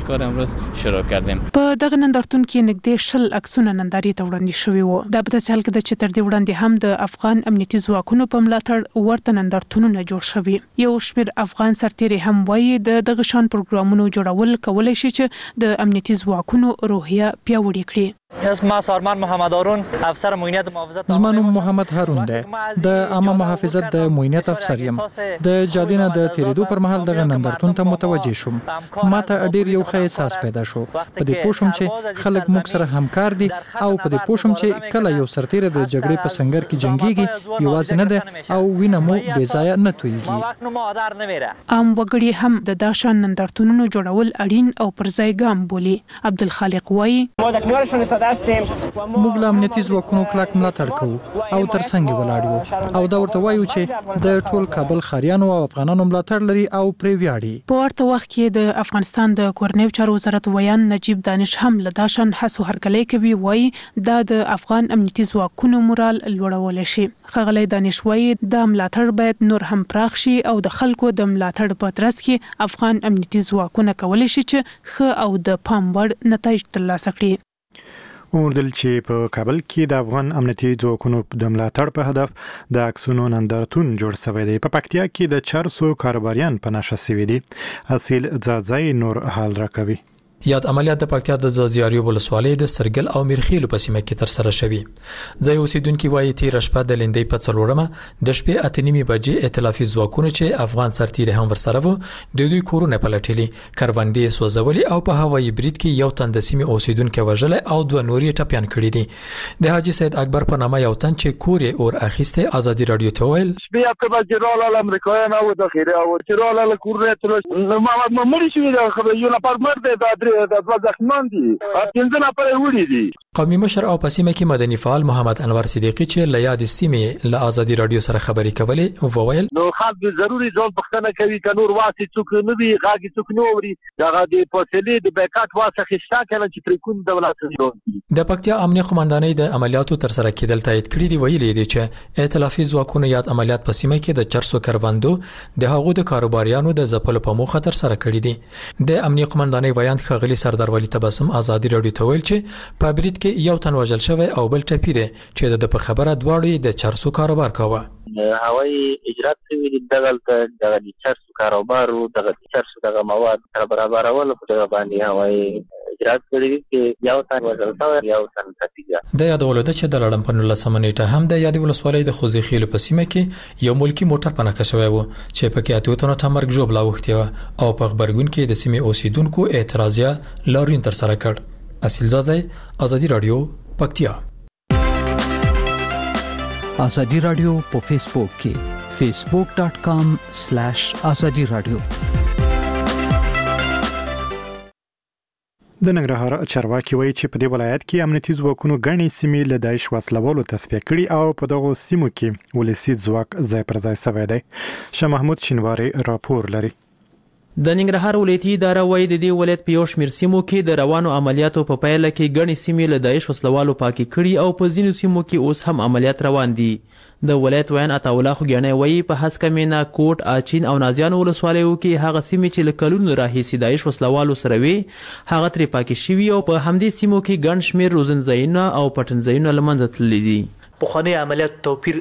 په دغه نندارتون کې نږدې 10 عکسونه نندارې ته وړاندې شوي وو. دا په داسې حال کې چې تر دې وړاندې هم د افغان امنیتي ځواکونو په ملاتړ ورته نندارتونونه جوړ شوي. یو شمېر افغان سرتیري هم وایي د دغه شان پروګرامونو جوړول کولای شي چې د امنیتي ځواکونو روحیه پیاوړې کړي. اسم سارمن محمد هارون افسر معاینت محافظت. زما نوم محمد هارون دی. د عامه محافظت د معاینت افسر یم. د جادینه د تیریدو پر مهال دغه نندارتون ته متوجه شوم. ماته ډیر یو ښه احساس پیدا شو. په دې پوه شوم چې خلک موږ سره همکار دي او په دې پوه شوم چې کله یو سرتیری د جګړې په سنگر کې جنگيږي یوازې نه ده او وینه مو بې ځایه نه تویږي. عام وګړي هم د داشان نندارتونونو جوړول اړین او پر ځای ګام بولي. عبدالخالق وایي موږ له امنیتي ځواکونو کلک ملاتړ کوو او ترڅنګ ولاړ یو او دا ورته وایو چې د ټول کابل خاریانو او افغانانو ملاتړ لري او پرې ویاړي. په ورته وخت کې د افغانستان د کورنیو چارو وزارت ویان نجیب دانش هم له داشن هڅو هرکلی کوي، وایي دا د افغان امنیتي ځواکونو مورال لوړول شي. ښاغلی دانش وایي د ملاتړ باید نور هم پراخ شي او د خلکو د ملاتړ په ترڅ کې افغان امنیتي ځواکونه کولی شي چې ښه او د پام وړ نتایج ترلاسه کړي. اوردل چې په کابل کې د افغان امنیتي ځواکونو د ملاتړ په هدف د عکسونو نندارتون جوړ شوی دی. په پکتیا کې د 400 کاروباریان په نشه شوي دي. اصیل ځاځای نور حال راکوي. یاد عملیات د پکتیا د ځاځیاریو ولسوالۍ د سرګل او میرخیلو په سیمه کې تر سره شوي. ځای اوسیدونکو وایي تیر شپه د لندې په 4 د شپې 8:30 بجې ائتلافي ځواکونو چې افغان سرتیري هم ورسره وو د دوی کورونه پلټلي، کروندې سوځولي او په هوایي برید کې یو تن د سیمې اوسیدونکو وژل او 2 نورې ټپيان کړي دي. د حاجی سید اکبر په نامه یو تن چې کورې اور اخیسته ازادي رادیو ته ویل بیا په جرال الامریکایان او د خیره او جرال له کورونه تر ما مړي شوی دا خبره یو نفر مرده د ځواکمن دي 15 نفر وړي دي. قومي مشر او پسیمه کې مدني فعال محمد انور صدیقی چې له یاد سیمې له ازادي رادیو سره خبرې کولې وویل نو خلک ضروري ځان پښتنه کوي ک نور واسي څوک نه وي غاګي څوک نو وري دغه د فاصلې د بیکاټ واسه خښتا کله چې تریکون دولت جوړ د پکتیا امنیه قومندانۍ د عملیاتو تر سره کېدل تایید کړی دی. ویلي دي چې ائتلافي ځواکونو یاد عملیات په سیمه کې د 400 کروندو د هغو د کاروباریانو د ځپلو په موخه تر سره کړی دي. د امنیه قومندانۍ بیان ښاغلي سردار ولی تبسم ازادي رادیو ته ویل چې په برید کې یو تن وژل شوی او بل ټپي دی چې د په خبره دواړو د 400 کاروبار کاوه. هوایي اجرات کوي د 400 کاروبارو د 400 دغه مواد برابرول په دغه باندې هوایي اجرات کوي چې یو تن وژل شوی یو تن ټپي دی. د یادولو ده چې د لړم په 19 نیټه هم د یادې ولسوالۍ د خوځې خېلو په سیمه کې یو ملکی موټر په نښه شوی و چې په کې اتو تنو ته مرګ ژوبلا وختي و او په خبرګون کې د سیمې اوسیدونکو اعتراضیه لاریون تر سره کړ. اصیل ځاځای ازادي رادیو پکتیا. ازادي رادیو په فیسبوک کې facebook.com/azadi radio. د ننګرهار چارواکي وایي چې په دې ولایت کې امنیتي ځواکونو غني سیمې له داعش وسلوالو تصفیه کړي او په دغه سیمو کې ولسی ځواک ځای پر ځای شوی دی. شاه محمود شینواری راپور لري. د ننګرهار ولایتي اداره وایي د دې ولایت په یو شمېر سیمو کې د روانو عملیاتو په پایله کې غني سیمې له داعش وسلوالو پاکي کړي او په ځینو سیمو کې اوس هم عملیات روان دي. د ولایت ویان عطاالله خوګیانی وایي په هسکه مینا، کوټ، اچین او نازیانو ولسوالیو کې هغه سیمې چې له کلونو راهیسې داعش وسلوالو سره وي هغه ترې پاکي شوي او په همدې سیمو کې ګڼ شمېر روزنځایونه او پټنځایونه له منځه تللي دي. پخوانی عملیات توپیر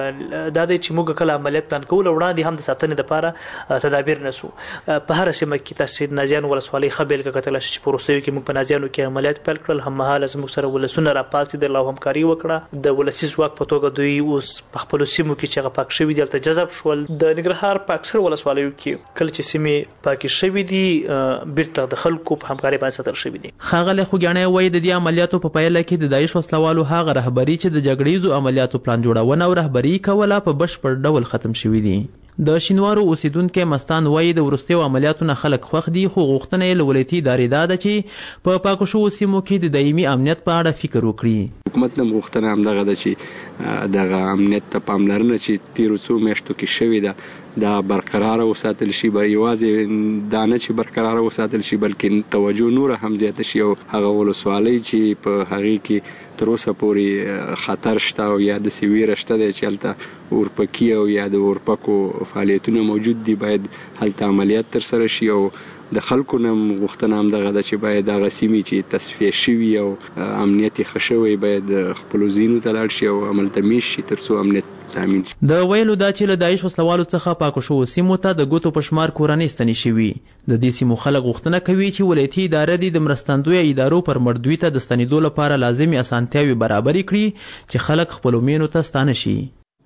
دا دی چې موږ کله عملیات پلان کول وړاندې هم د ساتنې لپاره تدابیر نسو. په هر سیمه کې تاسو نازیان ولسوالۍ خبل کتل شي چې پروستوي کې موږ په نازیانو کې عملیات پیل کړل، هم مهاله زموږ سره ولسونه را پاتې د الله همکاري وکړه. د ولسی ځواک په توګه دوی اوس په خپل سیمو کې چې پاک شوی دلته جذب شول. د ننګرهار په اکثر ولسوالیو کې کله چې سیمې پاک شوی دي بیرته د خلکو په همکاري باندې ساتل شوی دي. خاغله خوګیانی وایي د دې عملیاتو په پایله کې د داعش وسلوالو هغه رهبری چې د جګړې عملیاتو پلان جوړونه او رهبری کوله په بشپړ ډول ختم شوی دي. د شینوارو اوسیدونکو مستان وایي د ورستیو عملیاتو نه خلک خوښ دي، خو غوښتنه یې له ولایتي ادارې ده چې په پاکو شوو سیمو کې د دایمي امنیت په اړه فکر وکړي. حکومت نه غوښتنه همدغه ده چې دغه امنیت ته پاملرنه چې تیرو څو میاشتو کې شوې ده دا برقرار وساتل شي، یوازې دا نه چې برقرار وساتل شي بلکې توجه نور هم زیات شي او هغه ولسوالۍ چې په هغه کې تر اوسه پورې خطر شته او یا د سیویره شته دی چې هلته اورپکي او یا د اورپکو فعالیتونه موجود دي، باید هلته عملیات تر سره شي. او د خلکو نه غوښتنه همدغه ده چې باید هغه سیمې چې تصفیه شوي او امنیت یې ښه شوی باید خپلو ځینو ته لاړ شي او عملته میش شي تر څو امنیت تامین شي. د ویلو دا چې له داعش وسلوالو څخه پاکو شوو سیمو ته د ګوتو په شمار کورنۍ ستنې شوي. د دې سیمو خلک غوښتنه کوي چې ولایتي اداره دې د مرستندویه ادارو پر مردوي ته د ستنېدو لپاره لازمي اسانتیاوې برابرې کړي چې خلک خپلو مینو ته ستانه شي.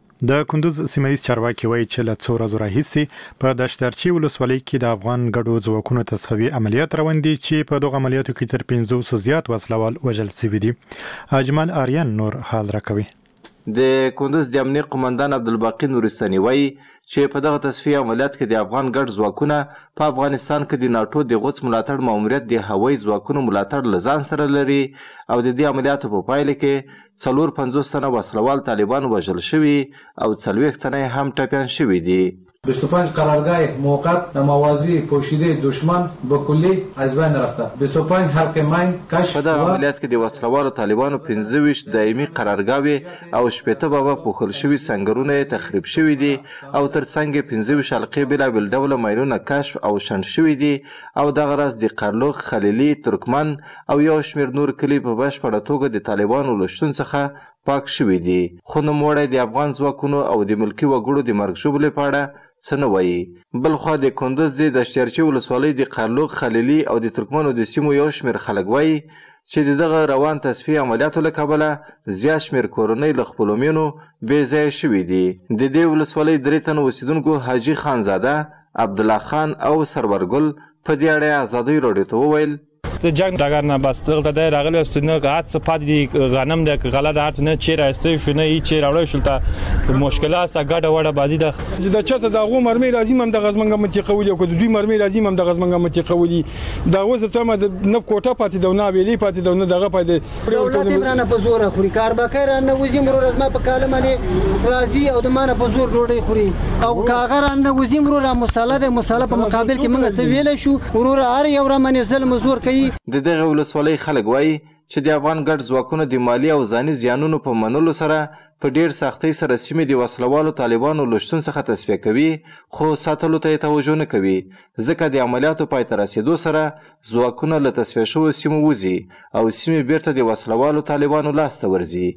د کندوز سیمایي چارواکي وایي چې له څو ورځو راهیسې په دشترچي ولسوالۍ کې د افغان ګډو ځواکونو تصفیوي عملیات روان دي چې په دغه عملیاتو کې تر 500 زیات وسلوال وژل شوي دي. اجمل آریان نور حال راکوي. د کندوز د امنیه قومندان عبدالباقي نورستاني وایي چې په دغه تصفیه عملیات کې د افغان ګډ ځواکونه په افغانستان کې د ناټو د غوڅ ملاتړ ماموریت د هوایي ځواکونو ملاتړ له ځان سره لري او د دې عملیاتو په پایله کې 450 تنه وسلوال طالبان وژل شوي او 40 تنه هم ټپیان شوي دي. 25 قرارگاه موقت موازی پوشیده دشمن به کلی از بین رفته. 25 حلقه مین کشف په دغه عملیات کې د وسلوالو طالبانو 15 دایمي قرارګاوې او 80 بابا پوښل شوي سنګرونه تخریب شوي دي او ترڅنګ 15 حلقې بېلابېل ډوله ماینونه کشف او شنډ شوي دي او دغه راز د قرلوق، خلیلي، ترکمن او یو شمېر نور کلي په بشپړه توګه د طالبانو له شتون څخه پاک شوي دي. خو نوموړی د افغان ځواکونو او د ملکي وګړو د مرګ ژوبلې په اړه څه نه وایي. بلخوا د کندوز د دشتیارچي ولسوالۍ د قرلوق، خلیلي او د ترکمنو د سیمو یو شمېر خلک وایي چې د دغه روان تصفیه عملیاتو له کبله زیات شمېر کورنۍ له خپلو مینو بې ځایه شوي دي. د دې ولسوالۍ 3 تنه اوسېدونکو حاجي خانزاده، عبدالله خان او سرورګل په دې اړه ازادۍ راډیو ته وویل د جنگ ډګر نه بس دلته دی راغلی است نه هر څه پاتې دي غنم دی غله د هر څه نه چیرې راستی شو نه هیڅ چیرې راوړی شول ته مشکلات سه ګډه وډه بازي ده د چېرته د هغو مرمۍ راځي هم د غزمنګه منطقولي او که د دوی مرمۍ راځي هم د غزمنګه منطقولي د هغو زه ته نه کوټه پاتې ده نه حویلۍ پاتې ده نه دغه پاتې دولت یې رانه په زوره خوري کارباکی رانه وځي مروره زما په کاله باندې راځي او د مانه په زور ډوډۍ خوري او که هغه رانه وځي مروره مساله ده مساله په مقابل کې موږ څه ویلی شو وروره هر یو رامنې ظلم زور کوي. د دغه ولسوالۍ خلک وایي چې د افغان ګډ ځواکونو د مالي او ځاني زیانونو په منلو سره په ډیر سختۍ سره سیمې د وسلوالو طالبانو له شتون څخه تصفیه کوي خو ساتلو ته یې توجه نه کوي ځکه د عملیاتو پای ته رسېدو سره ځواکونه له تصفیه شویو سیمو وځي او سیمې بیرته د وسلوالو طالبانو لاس ته ورځي.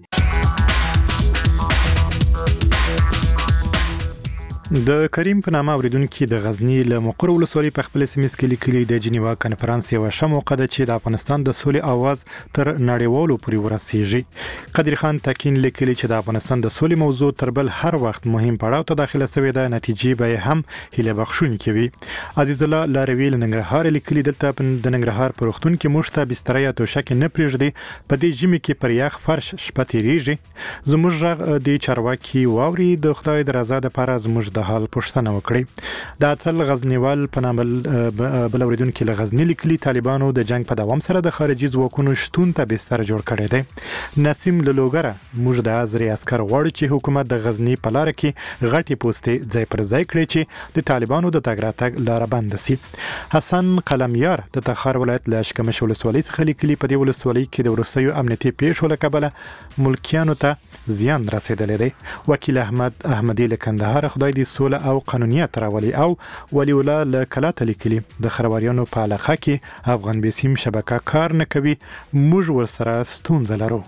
د کریم په نامه اوریدونکو د غزنی له مقر ولسوالۍ په خپل سیمه کې لیکلي د جنیوا کنفرانس یو شموقه ده چې د افغانستان د سولې आवाज تر نړیوالو پورې ورسیږي. قدر خان تکین لیکلي چې د افغانستان د سولې موضوع تر بل هر وخت مهم پړاو ته داخله شوې ده نتیجې به هم هیله بخښونکې وي. عزیز الله لاروی لنګرهار لیکلي دلته د ننګرهار په روغتون کې مشته بستر یا توشک نه پرېږدي په دې ژمي کې پر یخ فرش شپه تیریږي زموږ غږ د چارواکي واوري د خدای د رضا لپاره زموږ حال پوښتنه وکړي. د اتل غزنیوال په نامه بل اوریدونکو له غزنی لیکلي طالبانو د جنگ په دوام سره د خارجي ځواکونو شتون ته بستر جوړ کړی دی. نسیم لوګره موږ د ازري عسكر غواړو چې حکومت د غزنی په لار کې غټي پوسټې ځای پر ځای کړي چې د طالبانو د تګ راتګ لار بند شي. حسن قلمیار د تخار ولایت له اشکمش ولسوالۍ څخه لیکلي په دې ولسوالۍ کې د ورستیو امنیتي پیښو له کبله ملکیانو ته زیان رسیدلی دی. وکیل احمدی له کندهار خدای دې سوله او قانونیت راولي او ولی الله له کلاته لیکلي د خرواريانو په علاقه کې افغان بیسیم شبکه کار نه کوي موږ ورسره ستونزه لرو.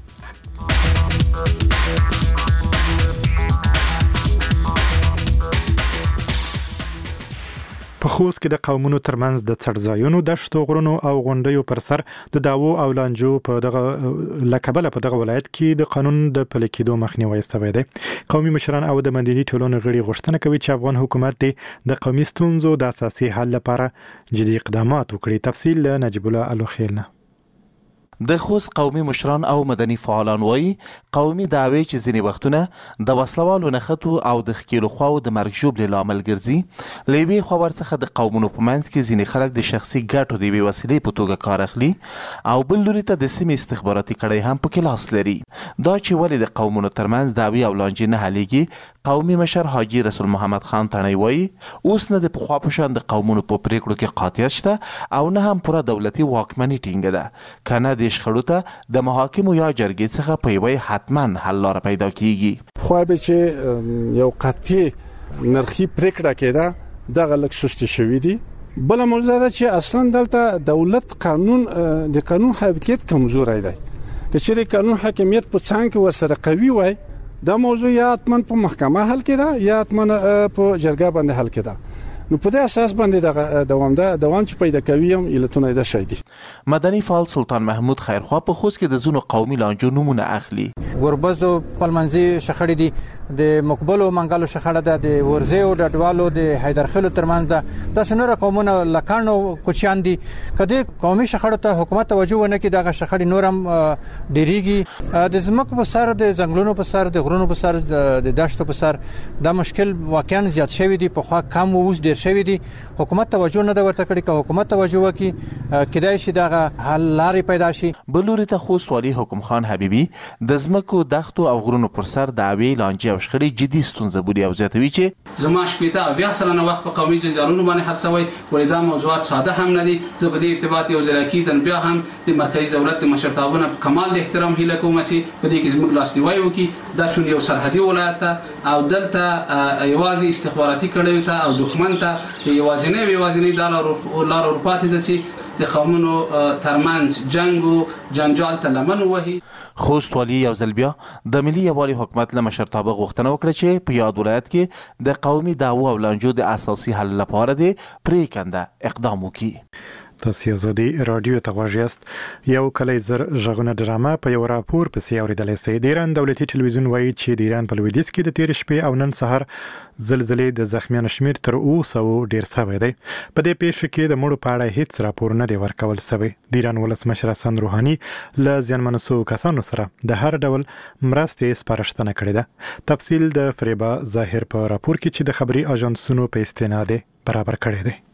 په خوست کې د قومونو ترمنځ د څړځایونو دشتو غرونو او غونډیو پر سر د داوو او لانجو په دغه لکبله په دغه ولایت کې د قانون د پلي کېدو مخنیوي شوی دی. قومي مشران او د مدني ټولنو غړي غوښتنه کوي چې افغان حکومت د قومي ستونزو د اساسي حل لپاره جدي اقدامات وکړي. تفصیل له نجیب الله الوخیل. د خوست قومي مشران او مدني فعالان وایي قومي دعوی چې ځینې وختونه د وسلوالو نښتو او د ښکېلو خواو د مرګ ژوبلې لامل ګرځي. له یوې خوا ورڅخه د قومونو په منځ کې ځینې خلک د شخصي ګټو د یوې وسیلې په توګه کار اخلي او بل لوري ته د سیمې استخباراتي کړۍ هم پکې لاس لري. دا چې ولې د قومونو ترمنځ دعوی او لانجې نه حلیږي قومي مشر حاجي رسول محمد خان تڼۍ وایي اوس نه د پخوا په شان د قومونو په پریکړو کې قاطعیت شته او نه هم پوره دولتي واکمني ټینګه ده که نه د شخړو ته د محاکمو یا جرګې څخه په یوه حتما حل لاره پیدا کیږي. خو به چې یو قطعي نرخي پریکړه کېده دغه لږ سستي شوي دي. بله موضوع ده چې اصلا دلته دولت قانون د قانون حاکمیت کمزوری دی. که چیرې قانون حاکمیت په څنګ کې ورسره قوي وای دا موضوع یا حتما په محکمه حل کېده یا حتما په جرګه باندې حل کېده. نو په دې اساس باندې د دوام چې پیدا کوي هم علتونه د شي دي. مدني فعال سلطان محمود خیرخوا په خوست کې د زونو قومي لانجو نمونه اخلي. وربزو پلمنځي شخړې دي، د مقبلو منګلو شخړه ده، د ورزه او د ډوالو د حیدرخیلو ترمنځ ده. د سنور قومونو لکانو کوچیان دي. کله قومي شخړو ته حکومت توجه ونه کړي دغه شخړې نورم ډیریږي. د زمکو په سر، د ځنګلونو په سر، د غرونو په سر، د دشتو په سر دا مشکل واقعا زیات شوی دی. په خوا کم اوس ډیر شوی دی. حکومت توجه نه ده ورته کړې. که حکومت توجه وکړي کېدای شي دغه حل لارې پیدا شي. بلوري ته خوست والي حکم خان حبیبي د زمکو دښتو او غرونو پر سر د اوی لانجې او شخړې جدي ستونزه بولي او زیاتوي چې زما شپېته او بیا سلنه وخت په قومي جنجالونو باندې حل شوی. ولې دا موضوعات ساده هم نه دي. زه په دې ارتباط یو ځل کېدن بیا هم د مرکزي دولت د مشرتابونو کمال احترام هیله کوم چې په دې کې زموږ لاسنیوي وکړي. دا چون یو سرحدي ولایت او دلته یوازې استخباراتي کړیو ته او دښمن ته یوازې دا لار ورپاتې ده چې د قومونو ترمنځ جنگ او جنجال ته لمن وهي. خوست والي یو ځل بیا د ملي یووالي حکومت له مشرتابه غوښتنه وکړه چې په یاد ولایت کې د قومي دعوو او لانجو د اساسي حل لپاره د پریکنده اقدام وکړي. تاسو ازادي رادیو ته غواړئ. یو کلی زر ژغونه ډرامه په یو راپور پسې اوریدل شوی. د ایران دولتي ټلویزیون وایي چې د ایران په لویدیځ کې د تیر شپې او نن سحر زلزلې د زخمیانو شمیر تر اوسه ډیر شوی دی. په دې پیښه کې د مړو په اړه هیڅ راپور نه دی ورکول شوی. د ایران ولسمشر حسن روحاني له زیانمنو شویو کسانو سره د هر ډول مرستې سپارښتنه کړې ده. تفصیل د فریبا ظاهر په راپور کې چې د خبري اژانسونو په استناد برابر کړی دی.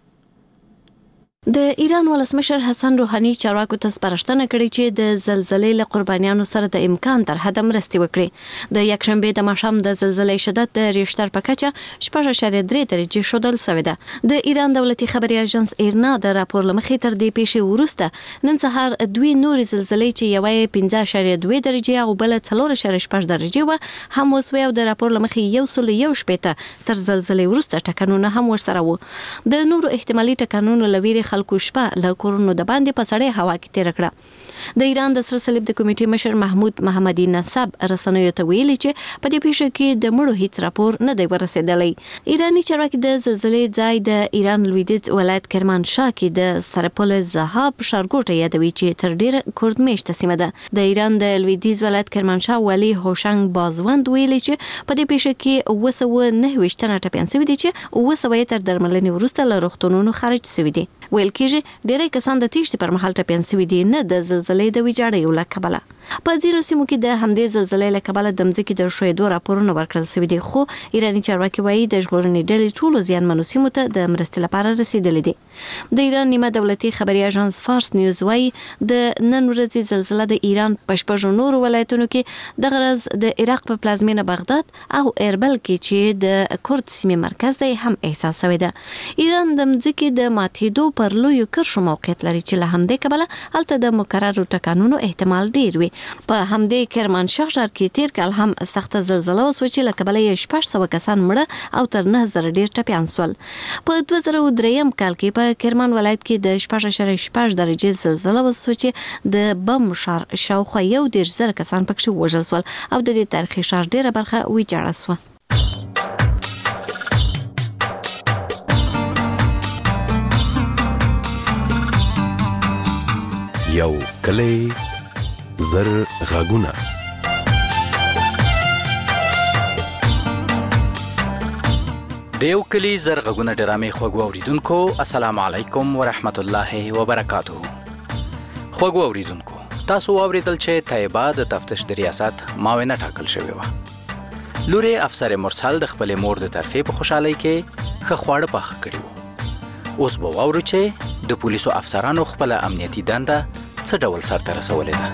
د ایران ولسمشر حسن روحاني چارواکو ته سپارښتنه کړې چې د زلزلې له قربانیانو سره د امکان تر حده مرستې وکړي. د یکشنبه د ماښام د زلزلې شدت د ریشتر په کچه 6.3 درجې ښودل شوی ده. د ایران دولتي خبري اژانس ایرنا د راپور لمخې تر دې پیښې وروسته نن سهار دوی نور زلزلې چې یوه 5.2 درجې او بل 4.6 درجې و هم وسوي او د راپور لمخې یو سل یو شپېته تر زلزلې وروسته ټکانونه هم ورسره وو. د نورو احتمالي ټکانونو لویري خلکو شپه له کورونو د باندې په سړې هوا کې تیر کړه. د ایران د سره صلیب د کمیټې مشر محمود محمدي نسب رسنیو ته ویلي چې په دې پیښه کې د مړو هیڅ راپور نه دی ورسېدلی. ایراني چارواکي د زلزلې ځای د ایران لویدیځ ولایت کرمانشاه کې د سرپل زهاب ښارګوټه یادوي چې تر ډیره کورد میشته سیمه ده. د ایران د لویدیځ ولایت کرمانشاه والي هوشنګ بازوند ویلي چې په دې پیښه کې 229 تنه ټپیان شوي دي چې 200 تر درملنې وروسته له روغتونونو خارج شوي دي. ویل کېږي ډېری کسان د تیښتې پر مهال ټپیان شوي دي، نه د زلزلې د ویجاړیو له کبله. په ځینو سیمو کې د همدې زلزلې له کبله د مځکې د ښویېدو راپورونه ورکړل شوي دي، خو ایراني چارواکي وایي د ژغورنې ډلې ټولو زیانمنو سیمو ته د مرستې لپاره رسېدلې دي. د ایران نیمه دولتي خبري اژانس فارس نیوز وایي د نن ورځې زلزله د ایران په شپږو نورو ولایتونو کې دغه ورځ د عراق په پلازمینه بغداد او اربل کې چې د کورد سیمې مرکز دی هم احساس شوی ده. ایران د مځکې د ماتېدو پر لویو کرښو موقعیت لري چې له همدې کبله هلته د مکررو ټکانونو احتمال ډیر وي. په همدې کرمانشاه ښار کې تیر کال هم سخته زلزله وسوه چې له کبله یې 600 کسان مړه او تر 9000 ډیر ټپیان شول. په 2003 کال کې په کرمان ولایت کې د 6.6 درجې زلزله وسوه چې د بم ښار شاوخوا 1.0 کسان پکې وژل شول او د دې تاریخي ښار ډیره برخه ویجاړه شوه. یو کلی زر غاګونه. د یو کلی زر غاګونه ډرامې خوږو اوریدونکو السلام علیکم ورحمت الله وبرکاتہ. خوږو اوریدونکو تاسو اوریدل چې طیبه د تفتیش د ریاست معاونہ ټاکل شوی و. لوري افسر مرسل د خپل مور د طرفې په خوشحالي کې خواړه پخ کړو. اوس به واورو چې د پولیسو افسرانو خپل امنیتي دنده څه ډول سرته رسولې ده.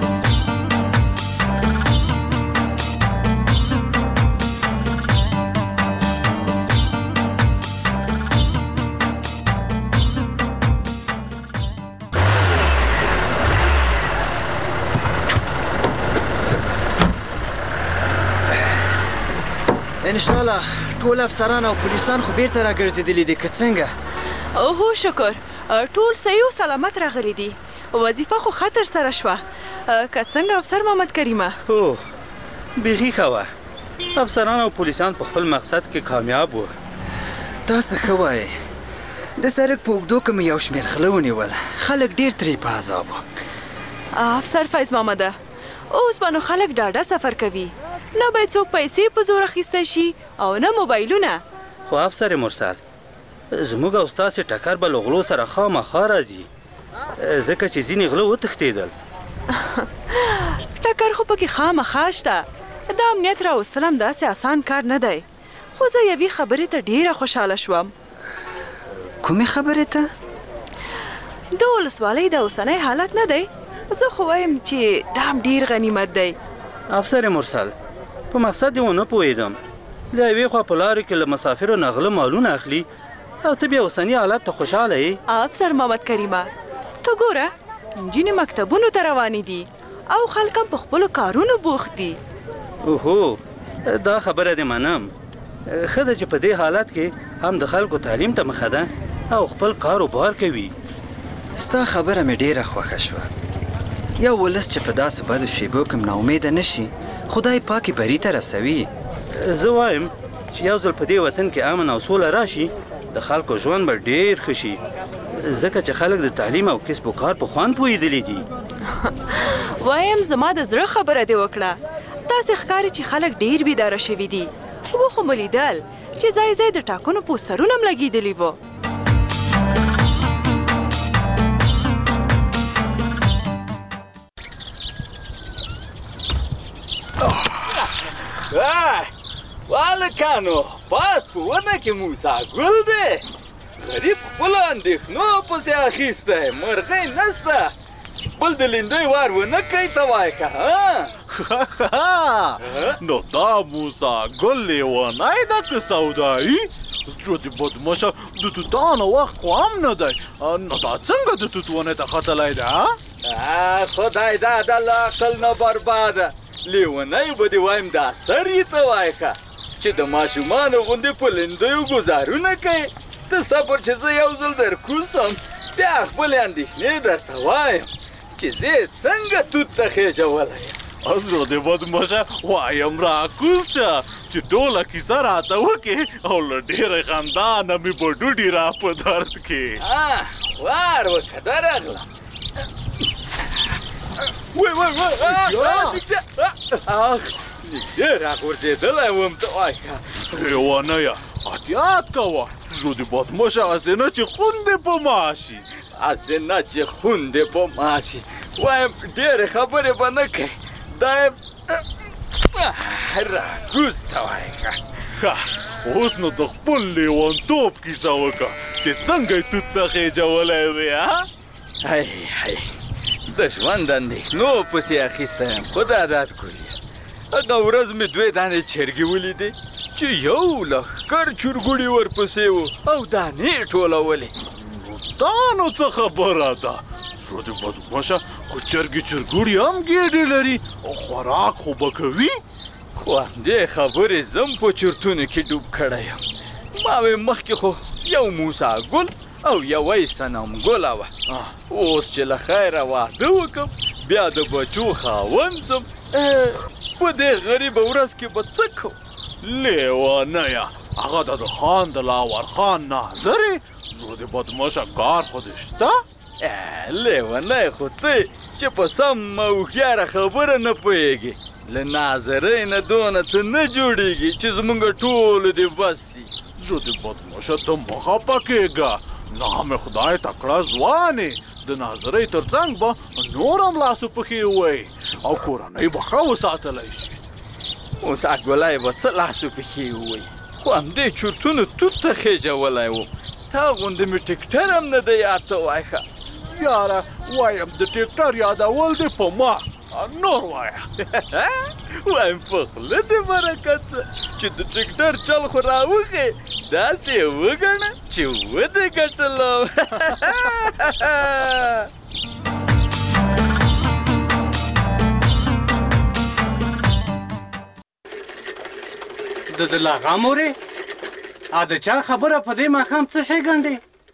انشاءالله ټول افسران او پولیسان خو بیرته راګرځېدلي دي که څنګه؟ اوهو شکر ټول صحیح او سلامت راغلي دي. وظیفه خو خطر سره شوه که څنګه افسر محمد کریمه؟ هو بیخي ښه وه. افسران او پولیسان په خپل مقصد کې کامیاب وو. تاسو ښه وایئ. د سړک په اوږدو کې مې یو شمېر غله ونیول. خلک ډېر ترې په عذاب وو. افسر فیض محمده، اوس به نو خلک ډاډه سفر کوي، نه باید څوک پیسې په زور اخیستی شي او نه موبایلونه. خو افسر مرسل، زموږ او ستاسې ټکر به له غلو سره خامخا راځي، ځکه چې ځینې غله وتښتېدل. ټکر خو پکې خامخا شته. د امنیت راوستل هم داسې اسان کار نه دی. خو زه یوې خبرې ته ډېره خوشحاله شوم. کومې خبرې ته؟ د ولسوالۍ د اوسنی حالت نه دی. زه خو وایم چې دا هم ډېر غنیمت دی. افسر مرسل، په مقصد یې ونه پوهېدم. له یوې خوا په لارو کې له مسافرو نه غله مالونه اخلي او ته بیا اوسني حالت ته خوشحاله یې. افسر محمد کریمه، ته ګوره، نجونې مکتبونو ته روانې دي او خلک هم په خپلو کارونو بوخت دي. اوهو، دا خبره دې منم. ښه ده چې په دې حالت کې هم د خلکو تعلیم ته مخه ده او خپل کاروبار کوي. ستا خبره مې ډېره خوښه شوه. یو ولس چې په داسې بدو شیبو کې ناامیده نه شي، خدای پاکې بري ته رسوي. زه وایم چې یو ځل په دې وطن کې امن او سوله راشي، د خلکو ژوند به ډېر ښه شي، ځکه چې خلک د تعلیم او کسب و کار په خوند پوهېدلي دي. وایم زما د زړه خبره دې وکړه. داسې ښکاري چې خلک ډېر بیداره شوي دي. وخو مو لیدل چې ځای ځای د ټاکنو پوسټرونه هم لګېدلي وو. والکانو، پاس په ونه کې موسی ګل دی. غریب خپلو اندېښنو پسې اخیستی، مرغۍ نسته چې بل د لیندۍ وار ونه کوي. ته وایې که نو دا موسی ګل لیونی ده که سودایي؟ زړه دې بدمشه، د توتانو وخت خو هم نه دی. نو دا څنګه د توت ونې ته ختلی دی؟ خدای دا د عقل نه برباده. لیونی به دې وایم دا سر یې ته وایې که چې د ماشومانو غوندې په لیندیو ګزارونه کوي. ته صبر چې زه یو ځل در کوز سم، بیا خپلې اندېښنې درته وایم چې زه یې څنګه توت ته خېژولی یم. زړه دې بدمشه، وایم راکوز شه چې ټوله کیسه راته وکړې او له ډېرې خندا نه مې به ډوډۍ را په درد کې. وار وکړه، درغلم. نږدې راغورځېدلی وم. ته وایه لیونیه، احتیاط کوه. زړه دې بدمشه، هسې نه چې خون دې په ما شي. هسې نه چې خون دې په ما شي. وایم ډېرې خبرې به نه کوې. دا یم راکوز ته وایه ښه، اوس نو د خپل لیونتوب کیسه وکړه چې څنګه یې توت ته خېجولی وې. د ژوند اندېښنو پسې اخیستی یم، خو دا عادت ګوري. هغه ورځ مې 2 دانې چرګې ولیدې چې یو لښکر چرګوړي ورپسې و او دانې ټولولې. دا نو څه خبره ده؟ زړه دې بدمشه، خو چرګې چرګوړي هم ګېډې لري او خوراک خو به کوي. خو همدې خبرې زم په چرتونو کې ډوب کړی یم. ما وې مخکې خو یو موسی ګل او یوه یې صنم ګله وه. اوس چې له خیره واده وکړم، بیا د بچو خاوند سم، په دې غریبه ورځ کې به څه کوم؟ لیونیه، هغه د خان د لاور خان ناظرې. زړه دې بدمشه، کار خو دې شته؟ لیونی خو ته چې په سمه هوښیاره خبره نه پوهېږې. له ناظرۍ نه دونه څه نه جوړېږي چې زمونږ ټولو دې بس سي. زړه دې بدمشه، ته مه خفه کېږه. نه مې خدای تکړه ځوانې، د ناظرۍ تر څنګ به نور هم لاسو پښې ووایي او کورنۍ به ښه وساتلی شي. موسی ګلی به څه لاسو پښې ووایي، خو همدې چرتونو توت ته خېژولی و. تا غوندې مې ټکټر هم نه دی یاد. ته وایه ښه یاره، وایم د ټکټر یادول دې په ما. نور وایه. وایم په خوله دې برکت څه چې د ټکټر چل خو راوښې، داسې یې وګڼه چې ودې ګټلم. د لغا مورې، د چا خبره په دې ماښام څه شی ګڼډې؟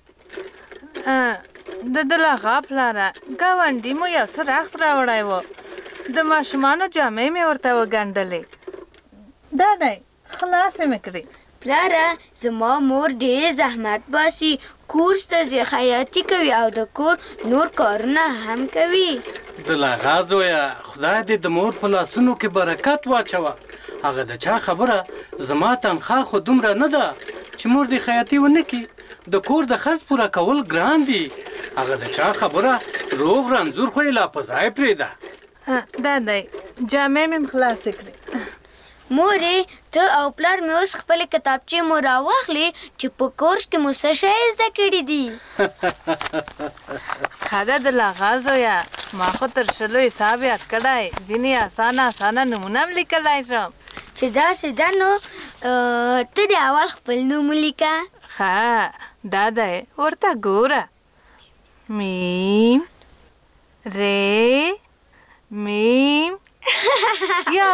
د لغا پلاره، ګاونډي مو یو څه رخت راوړی و. د ماشومانو جامې مې ورته وګنډلې. دا دی، خلاصې مې کړې. پلاره زما مور ډېر زحمت باسي کورس ته ځي خیاطي کوي او د کور نور کارونه هم کوي د لاغا زویه خدای دې د مور په لاسونو کې برکت واچوه هغه د چا خبره زما تنخواه خو دومره نه ده چې مور دې خیاطي ونه کړي د کور د خرڅ پوره کول ګران دي هغه د چا خبره روغ رنځور خو یې لا په ځای پرېږده دا دی جامې مې خلاصې کړې مورې ته او پلار مې اوس خپلې کتابچې مو راواخلې چې په کورس کې مو څه شی زده کړي دي ښه ده د لاغا زویه ما خو تر 20 حساب یاد کړی ځینې اسانه نومونه هم لیکلی شم چې داسې ده نو ته د اول خپل نوم ولیکه ښه دا دی ورته ګوره میم ری میم یا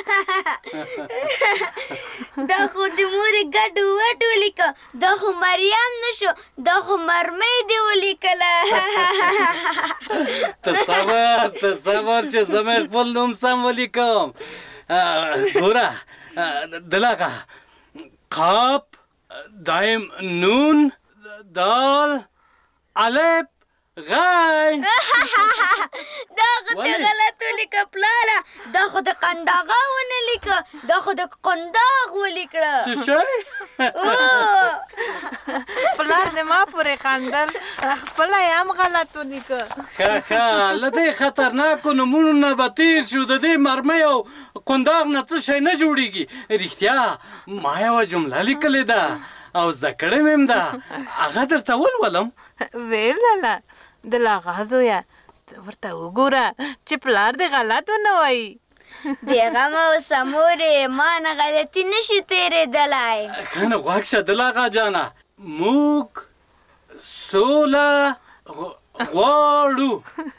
دا خو د مورې ګډ وټ ولیکه دا خو مریم نشو دا خو مرمۍ دې ولیکله ته صبر چې زه مې خپل نوم سم ولیکم ګوره د لاغه قاف دایم نون دال الف غای دا خو ته غلط ولیکه پلاره دا خو د قنداغه ونه لیکه دا خو د قنداغ ولیکړه څه شی پلار دې ما پورې خندل خپله یې هم غلط ولیکه ښه له دې خطرناکو نومونو نه به تېر شو د دې مرمۍ او قنداغ نه څه شی نه جوړېږي رښتیا ما یوه جمله لیکلې ده او زده کړې مې هم ده هغه درته ولولم ویلله د لاغا زویه ورته وګوره چې پلار دې غلط ونه وایي بېغمه اوسه مورې ما نه غلطي نشي تېرېدلی ښه نو غوږ شه د لاغا جانه موږ سوله غواړو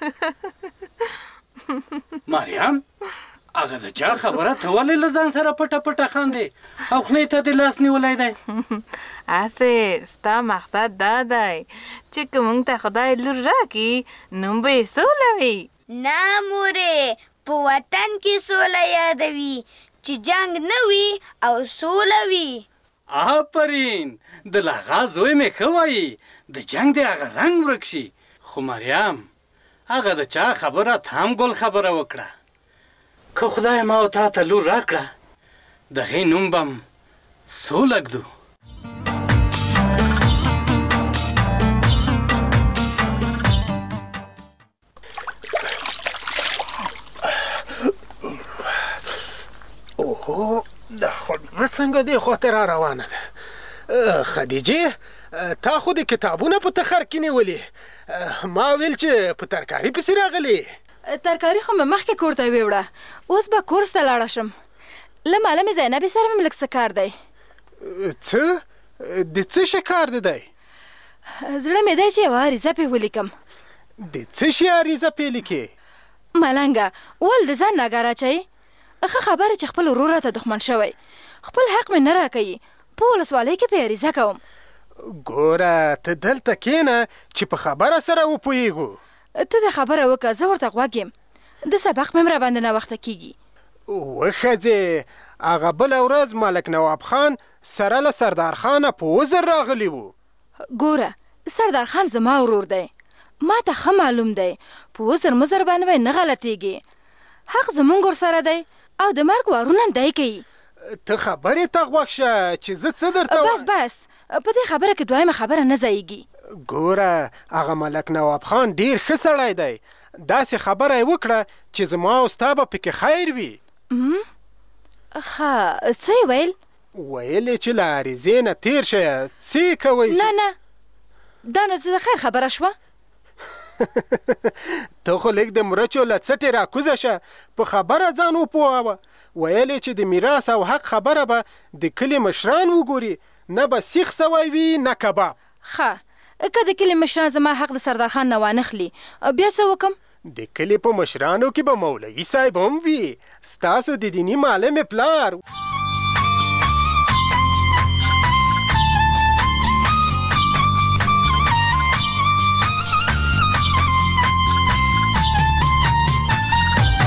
مریم هغه د چا خبره ته ولې له ځان سره پټه خاندې او خولې ته دې لاس نیولی دی هسې ستا مقصد دا دی چې که موږ ته خدای لور راکړي نوم به یې سوله وي نه مورې په وطن کې سوله یادوي چې جنگ نه وي او سوله وي آفرین د لاغا زوی مې ښه وایي د جنگ د هغه رنګ ورک شي خو مریم هغه د چا خبره ته هم ګل خبره وکړه که خدای ما او تا ته لور راکړه د هغې نوم به م سوله ږدو اوهو دا خو نه څنګه دې خواته را روانه ده خدیجې تا خو د کتابونه په تخر کې نیولې ما ویل چې په ترکاري پسې راغلې ترکاري خو مې مخکې کور ته ویوړه اوس به کورس ته لاړه شم له معلمې زینبې سره مې لږ څه کار دی څه د څه شي کار دی زړه مې دی چې یوه عریضه پې ولیکم د څه شي عریضه پې لیکې ملنګه ول د ځان ناګاره اچوي ښه خبره چې خپل ورور راته دښمن شوی خپل حق مې نه راکوي په ولسوالۍ کې پې عریضه کوم ګوره ته دلته کښېنه چې په خبره سره وپوهېږو ته د خبره وکړه زه ورته غوږ یم د سبق مې هم راباندې ناوخته کېږي وښځې هغه بله ورځ ملک نواب خان سره له سردار خانه په وزر راغلی وو ګوره سردار خان زما ورور دی ما ته ښه معلوم دی په وزر مزر باندې به نه غلطېږي حق زمونږ ورسره دی او د مرګ وارونه هم دی کوي ته خبرې ته غوږ شه چې زه څه درته بس په دې خبره کې دویمه خبره نه ځایږي ګوره هغه ملک نواب خان ډېر ښه سړی دی داسې خبره یې وکړه چې زما او ستا به پکې خیر وي ښه څه یې ویل ویل یې چې له عریضې نه تېر شه څه یې کوئ نه دا نو څه د خیر خبره شوه ته خو لږ د مرچو له څټې راکوزه شه په خبره ځان وپوهوه ویل یې چې د میراث او حق خبره به د کلي مشران وګوري نه به سیخ سوی وي نه کباب ښه که د کلي مشران زما حق د سردار خان نه وانخلي بیا څه وکم د کلي په مشرانو کې به مولوي صاحب هم وي ستاسو د دیني معلم پلار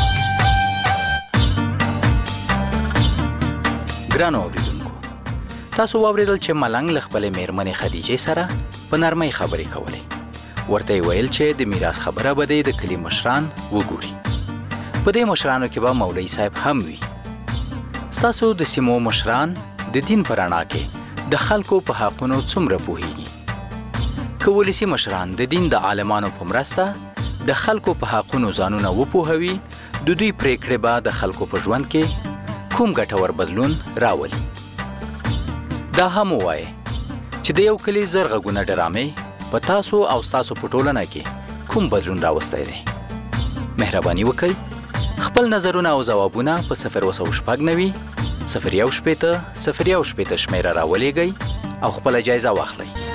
ګرانو اوریدونکو تاسو واوریدل چې ملنګ له خپلې میرمنې خدیجې سره په نرمۍ خبرې کولې. ورته یې ویل چې د میراث خبره به د کلي مشران وګوري. په دې مشرانو کې به مولوي صاحب هم وي. ستاسو د سیمو مشران د دین په رڼا کې د خلکو په حقونو څومره پوهیږي؟ که ولسي مشران د دین د عالمانو په مرسته د خلکو په حقونو ځانونه وپوهوي، د دوی پریکړې به د خلکو په ژوند کې کوم ګټور بدلون راولي. دا هم ووایه چې د یو کلي زر غږونه ډرامې په تاسو او ستاسو په ټولنه کې کوم بدلون راوستی دی؟ مهرباني وکړئ خپل نظرونه او ځوابونه په 090 01 017 017 شمیره راولېږئ او خپله جایزه واخلئ.